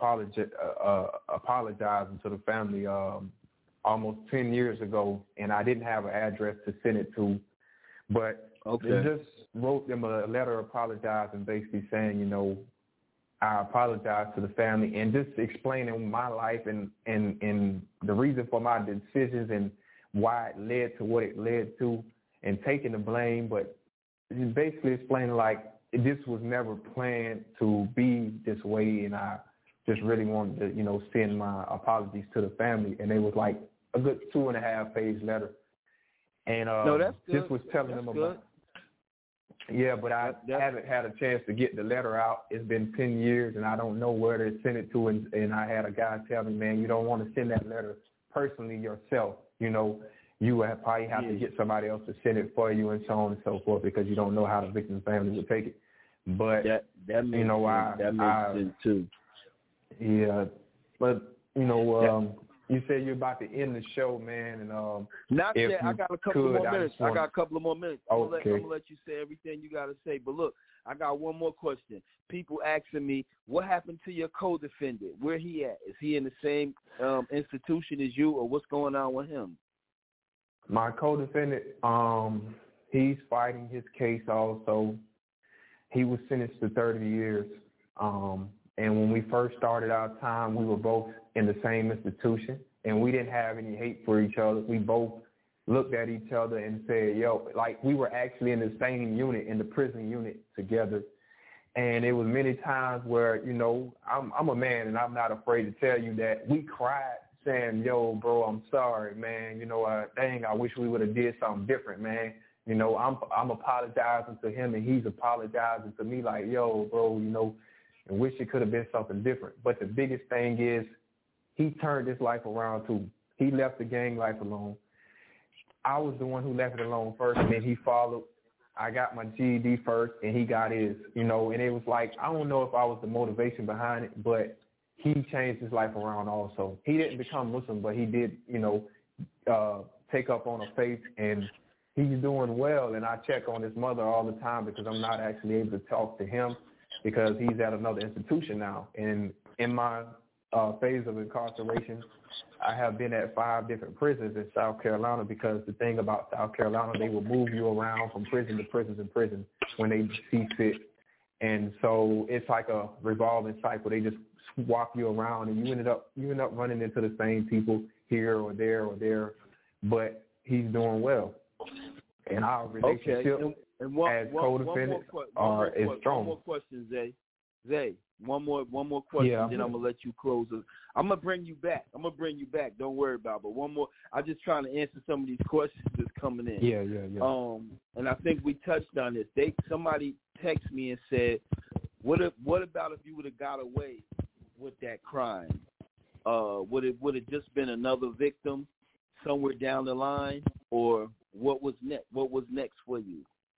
apologizing to the family almost 10 years ago, and I didn't have an address to send it to, but. Okay. They just wrote them a letter apologizing, basically saying, I apologize to the family, and just explaining my life and the reason for my decisions and why it led to what it led to, and taking the blame, but basically explaining like this was never planned to be this way, and I just really wanted to, send my apologies to the family, and it was like a good 2.5-page letter, and no, that's good. Just was telling that's them good. about. Yeah, but I haven't had a chance to get the letter out. It's been 10 years, and I don't know where to send it to. And I had a guy tell me, man, you don't want to send that letter personally yourself. You probably have to get somebody else to send it for you, and so on and so forth, because you don't know how the victim's family would take it. But that makes sense. That makes sense too. Yeah, but you said you're about to end the show, man, and not yet. I got a couple more minutes. Okay. I'm gonna let you say everything you gotta say. But look, I got one more question. People asking me, what happened to your co-defendant? Where he at? Is he in the same institution as you, or what's going on with him? My co-defendant, he's fighting his case also. He was sentenced to 30 years. And when we first started our time, we were both in the same institution, and we didn't have any hate for each other. We both looked at each other and said, yo, like we were actually in the same unit, in the prison unit together. And it was many times where, you know, I'm a man and I'm not afraid to tell you that we cried saying, yo, bro, I'm sorry, man. You know, dang, I wish we would have did something different, man. You know, I'm apologizing to him and he's apologizing to me like, yo, bro, you know, and wish it could have been something different. But the biggest thing is he turned his life around too. He left the gang life alone. I was the one who left it alone first, and then he followed. I got my GED first, and he got his, you know, and it was like, I don't know if I was the motivation behind it, but he changed his life around also. He didn't become Muslim, but he did, you know, take up on a faith, and he's doing well, and I check on his mother all the time because I'm not actually able to talk to him because he's at another institution now. And in my phase of incarceration, I have been at 5 different prisons in South Carolina because the thing about South Carolina, they will move you around from prison to prison to prison when they see fit. And so it's like a revolving cycle. They just swap you around, and you end up running into the same people here or there. But he's doing well. And our relationship as co-defendants is strong. One more question, Zay. One more question, then I'm gonna let you close. I'm gonna bring you back. Don't worry about it. But one more. I'm just trying to answer some of these questions that's coming in. Yeah. And I think we touched on this. Somebody texted me and said, "What about if you would have got away with that crime? Would it just been another victim somewhere down the line, or what was next? What was next for you?"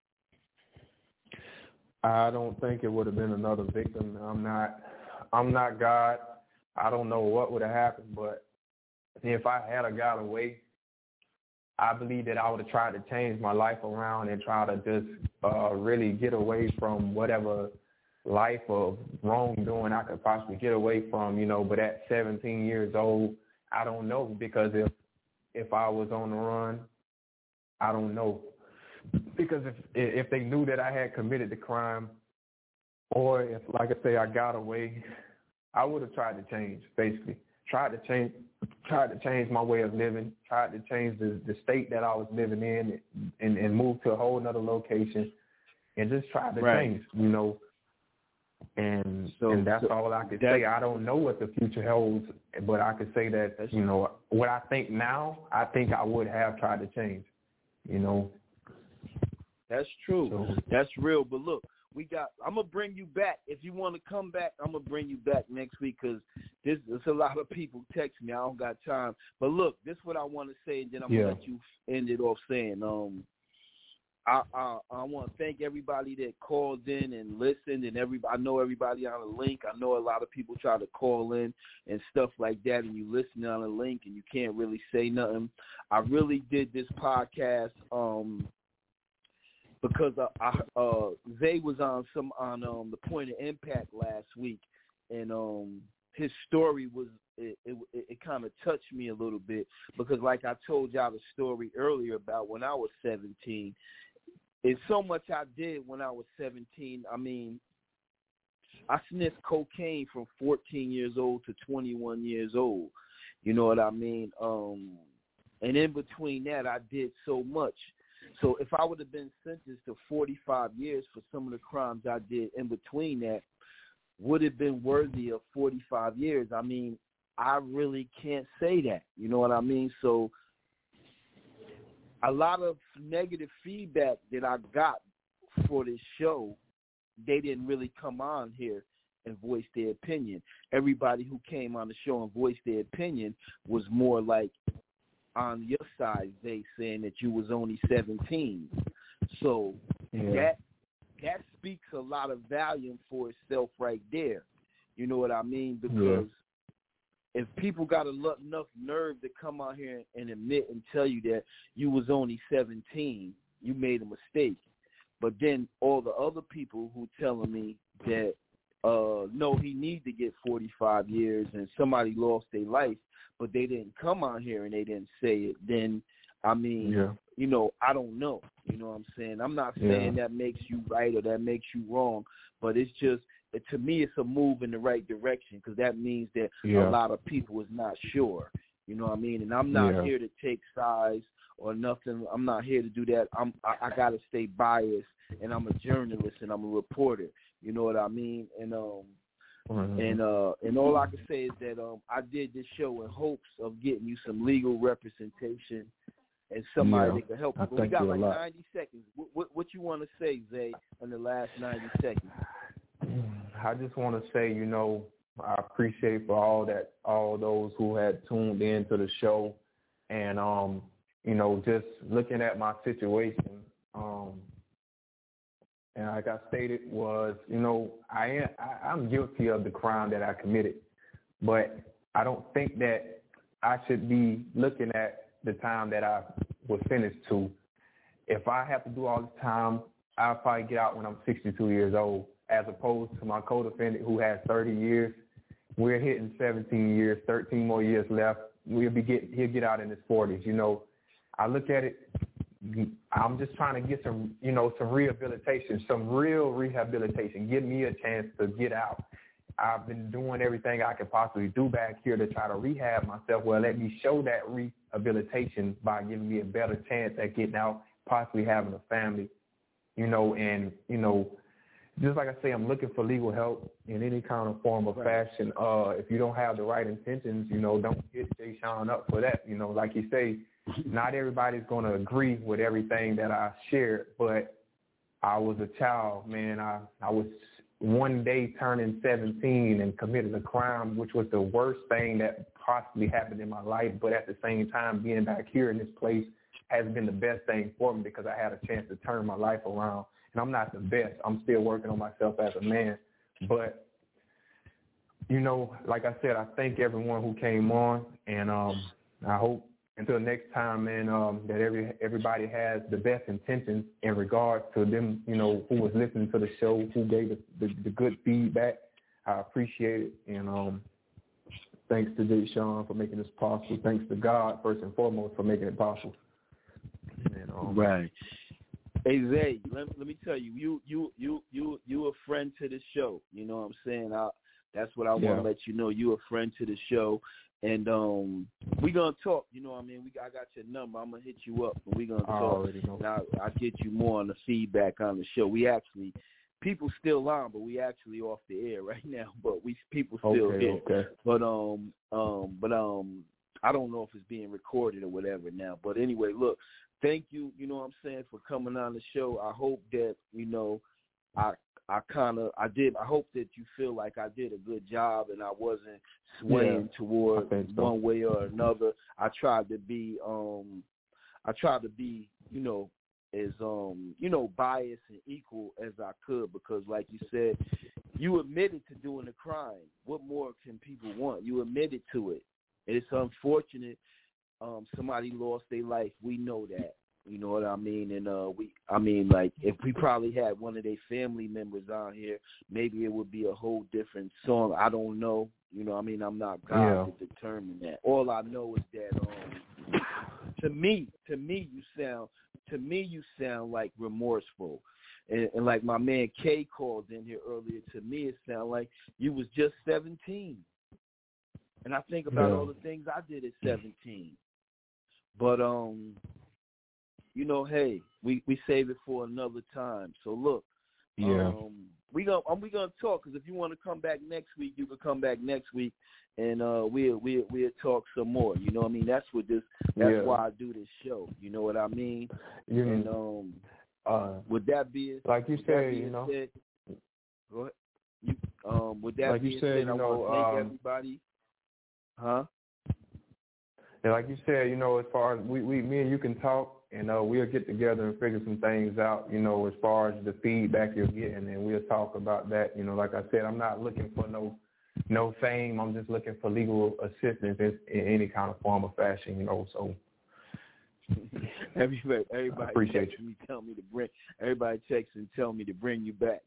I don't think it would have been another victim. I'm not God. I don't know what would have happened, but if I had got away, I believe that I would have tried to change my life around and try to just really get away from whatever life of wrongdoing I could possibly get away from, you know. But at 17 years old, I don't know, because if I was on the run, I don't know. Because if they knew that I had committed the crime, or if, like I say, I got away, I would have tried to change, basically. Tried to change my way of living, tried to change the state that I was living in and move to a whole nother location and just tried to change, you know. And that's all I could say. I don't know what the future holds, but I could say that, you know, what I think now, I think I would have tried to change, you know. That's true. That's real. But look, I'm going to bring you back. If you want to come back, I'm going to bring you back next week, because there's a lot of people text me. I don't got time. But look, this is what I want to say, and then I'm going to let you end it off saying, I want to thank everybody that called in and listened, and I know everybody on the link. I know a lot of people try to call in and stuff like that, and you listen on the link and you can't really say nothing. I really did this podcast because Zay was on the Point of Impact last week, and his story was it kind of touched me a little bit, because like I told y'all the story earlier about when I was 17. It's so much I did when I was 17. I mean, I sniffed cocaine from 14 years old to 21 years old. You know what I mean? And in between that, I did so much. So if I would have been sentenced to 45 years for some of the crimes I did in between that, would have been worthy of 45 years? I mean, I really can't say that. You know what I mean? So a lot of negative feedback that I got for this show, they didn't really come on here and voice their opinion. Everybody who came on the show and voiced their opinion was more like on your side, they saying that you was only 17. So that speaks a lot of volume for itself right there. You know what I mean? Because if people got enough nerve to come out here and admit and tell you that you was only 17, you made a mistake. But then all the other people who telling me that, no, he need to get 45 years and somebody lost their life, but they didn't come out here and they didn't say it, then I mean, you know, I don't know. You know what I'm saying? I'm not saying that makes you right or that makes you wrong, but it's just, to me, it's a move in the right direction, because that means that a lot of people is not sure. You know what I mean? And I'm not here to take sides or nothing. I'm not here to do that. I got to stay biased, and I'm a journalist and I'm a reporter. You know what I mean? And and all I can say is that I did this show in hopes of getting you some legal representation and somebody that can help. But we got like 90 seconds. What you want to say, Zay, in the last 90 seconds? I just want to say, you know, I appreciate for all those who had tuned in to the show, and you know, just looking at my situation, and like I stated, was, you know, I'm guilty of the crime that I committed, but I don't think that I should be looking at the time that I was sentenced to. If I have to do all this time, I'll probably get out when I'm 62 years old, as opposed to my co-defendant who has 30 years. We're hitting 17 years, 13 more years left. He'll get out in his 40s. You know, I look at it, I'm just trying to get some, you know, some rehabilitation, some real rehabilitation. Give me a chance to get out. I've been doing everything I could possibly do back here to try to rehab myself. Well, let me show that rehabilitation by giving me a better chance at getting out, possibly having a family, you know, and, you know, just like I say, I'm looking for legal help in any kind of form or fashion. If you don't have the right intentions, you know, don't hit Jay Sean up for that. You know, like you say, not everybody's going to agree with everything that I shared, but I was a child, man. I was one day turning 17 and committed a crime, which was the worst thing that possibly happened in my life. But at the same time, being back here in this place has been the best thing for me, because I had a chance to turn my life around. And I'm not the best. I'm still working on myself as a man. But, you know, like I said, I thank everyone who came on. And I hope until next time, man, that everybody has the best intentions in regards to them, you know, who was listening to the show, who gave us the good feedback. I appreciate it. And thanks to Jay Sean for making this possible. Thanks to God, first and foremost, for making it possible. And, right. Hey Zay, let me tell you, you a friend to the show. You know what I'm saying? That's what I want to let you know. You a friend to the show, and we gonna talk. You know what I mean? I got your number. I'm gonna hit you up, and we gonna talk. Now I'll get you more on the feedback on the show. We actually, people still on, but we actually off the air right now. But people still here. Okay. But I don't know if it's being recorded or whatever now. But anyway, look. Thank you, you know what I'm saying, for coming on the show. I hope that, you know, I hope that you feel like I did a good job and I wasn't swaying toward one way or another. I tried to be, you know, as, you know, biased and equal as I could, because like you said, you admitted to doing a crime. What more can people want? You admitted to it. It's unfortunate. Somebody lost their life. We know that. You know what I mean? And like, if we probably had one of their family members on here, maybe it would be a whole different song. I don't know. You know what I mean? I'm not God to determine that. All I know is that to me you sound like remorseful. And like my man K called in here earlier, to me it sounded like you was just 17. And I think about all the things I did at 17. But, you know, hey, we save it for another time. So, look, we gonna talk, because if you want to come back next week, you can come back next week, and we'll talk some more. You know what I mean? That's why I do this show. You know what I mean? And with that being like you said, you know, said, go ahead. With that like being said, I want to thank everybody. Huh? And like you said, you know, as far as me and you can talk, and we'll get together and figure some things out, you know, as far as the feedback you're getting, and we'll talk about that. You know, like I said, I'm not looking for no fame. I'm just looking for legal assistance in any kind of form or fashion, you know. So everybody appreciate you. Everybody texts and tell me to bring you back.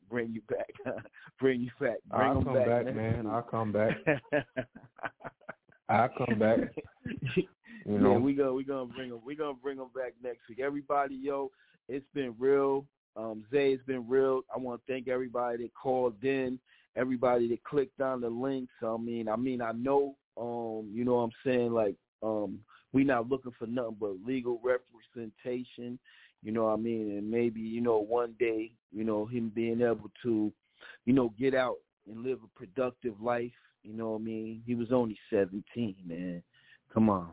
I'll come back, man. I'll come back. You know? Yeah, we gonna bring them back next week. Everybody, yo, it's been real. Zay, it's been real. I want to thank everybody that called in, everybody that clicked on the links. I mean, I know, you know what I'm saying, like, we not looking for nothing but legal representation, you know what I mean, and maybe, you know, one day, you know, him being able to, you know, get out and live a productive life, you know what I mean. He was only 17, man. Come on.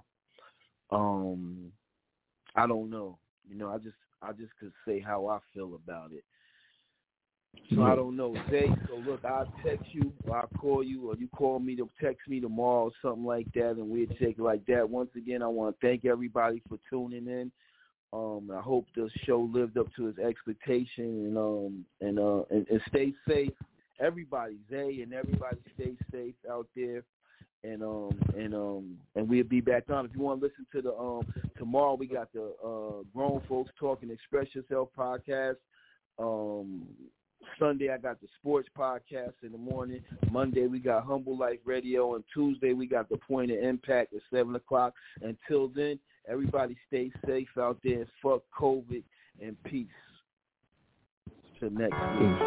I don't know. You know, I just could say how I feel about it. So I don't know, Zay. So look, I'll text you, or I'll call you, or you call me to text me tomorrow, or something like that, and we'll take it like that. Once again, I want to thank everybody for tuning in. I hope the show lived up to its expectation, and stay safe. Everybody, Zay, and everybody, stay safe out there. And we'll be back on. If you want to listen to the tomorrow, we got the Grown Folks Talking Express Yourself podcast. Sunday I got the sports podcast in the morning. Monday we got Humble Life Radio, and Tuesday we got the Point of Impact at 7:00. Until then, everybody stay safe out there. Fuck COVID and peace. Till next week.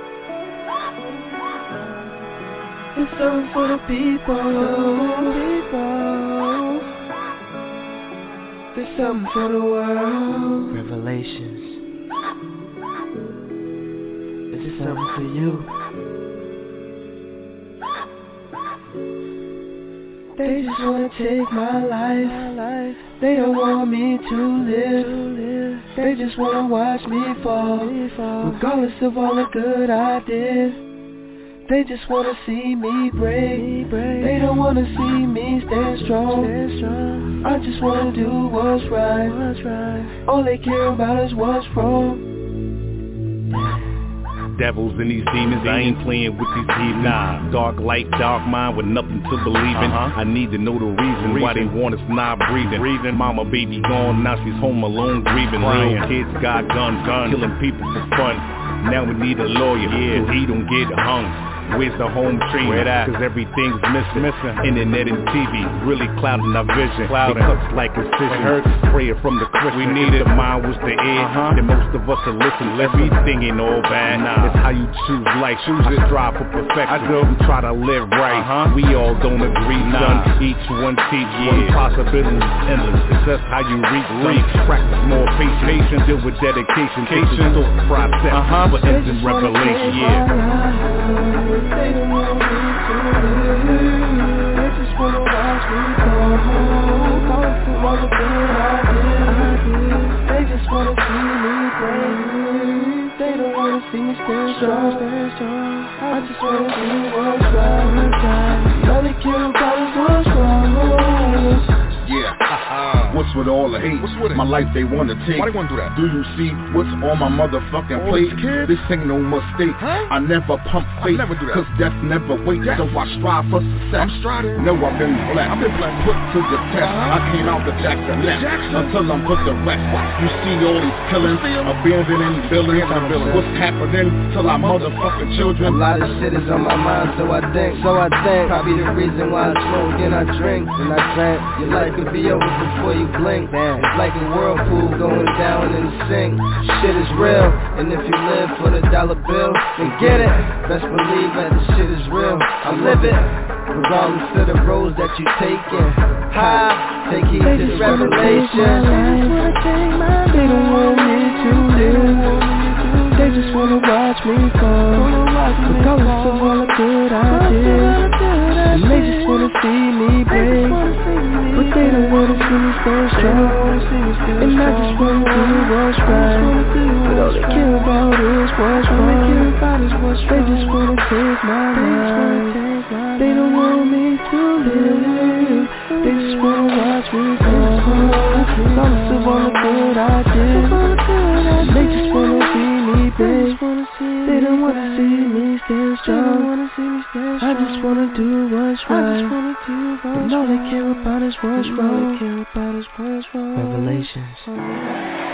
It's something for the people. It's something for the world. Revelations. This is something for you. They just wanna take my life. They don't want me to live. They just wanna watch me fall. Regardless of all the good I did. They just wanna see me break. They don't wanna see me stand strong. I just wanna do what's right. All they care about is what's wrong. Devils and these demons, I ain't playing with these heathens. Nah. Dark light, dark mind with nothing to believe in. I need to know the reason why they want us not breathing. Mama, baby gone, now she's home alone grieving. Real kids got guns, killing people for fun. Now we need a lawyer so he don't get hung. Where's the home treatment? Cause everything's missing. Internet and TV really clouding our vision. It cuts like a hurts. Prayer from the Christian. We need it. The mind was the edge. Then most of us are listening. Everything ain't all bad. It's how you choose life. I strive for perfection. I do. Try to live right. We all don't agree, son. Each one teach one. Possibilities endless. It's just how you reach. Practice more patience. Deal with dedication. Patience over process. But ends in revelation. They don't want me to live. They just wanna watch me fall. Regardless of all the good I did. They just wanna see me break. They don't wanna see me stand strong. I just wanna do what's right. All they care about is what's wrong. Yeah, what's with all the hate? What's with it? My life they wanna take. Why they wanna do that? Do you see what's on my motherfucking plate? This ain't no mistake. I never pump fate, cause death never waits. So I strive for success. I'm striving. No, I've been blessed. Put to the test. I came out the Jackson left until I'm put to rest. You see all these killings, abandoning buildings. What's happening to our motherfucking children? A lot of shit is on my mind, so I think. Probably the reason why I smoke and I drink. And I drank. Your life could be over before you blink. It's like a whirlpool going down in the sink. Shit is real, and if you live for the dollar bill, then get it. Best believe that the shit is real. I live it, regardless of the roads that you taking. Take heed to the revelation. They don't want me to live. They just wanna watch me fall. Regardless of all the good I did. And they just wanna see me break. But they don't wanna see me stand strong. And I just wanna do what's right. But all they care about is what's wrong. They just wanna take my life. They don't want me to live. They just wanna watch me fall. Regardless of all the good I did. They just wanna see me break. They don't wanna see me stand strong. I just wanna do what's right. And all they care about is what's wrong. Revelations.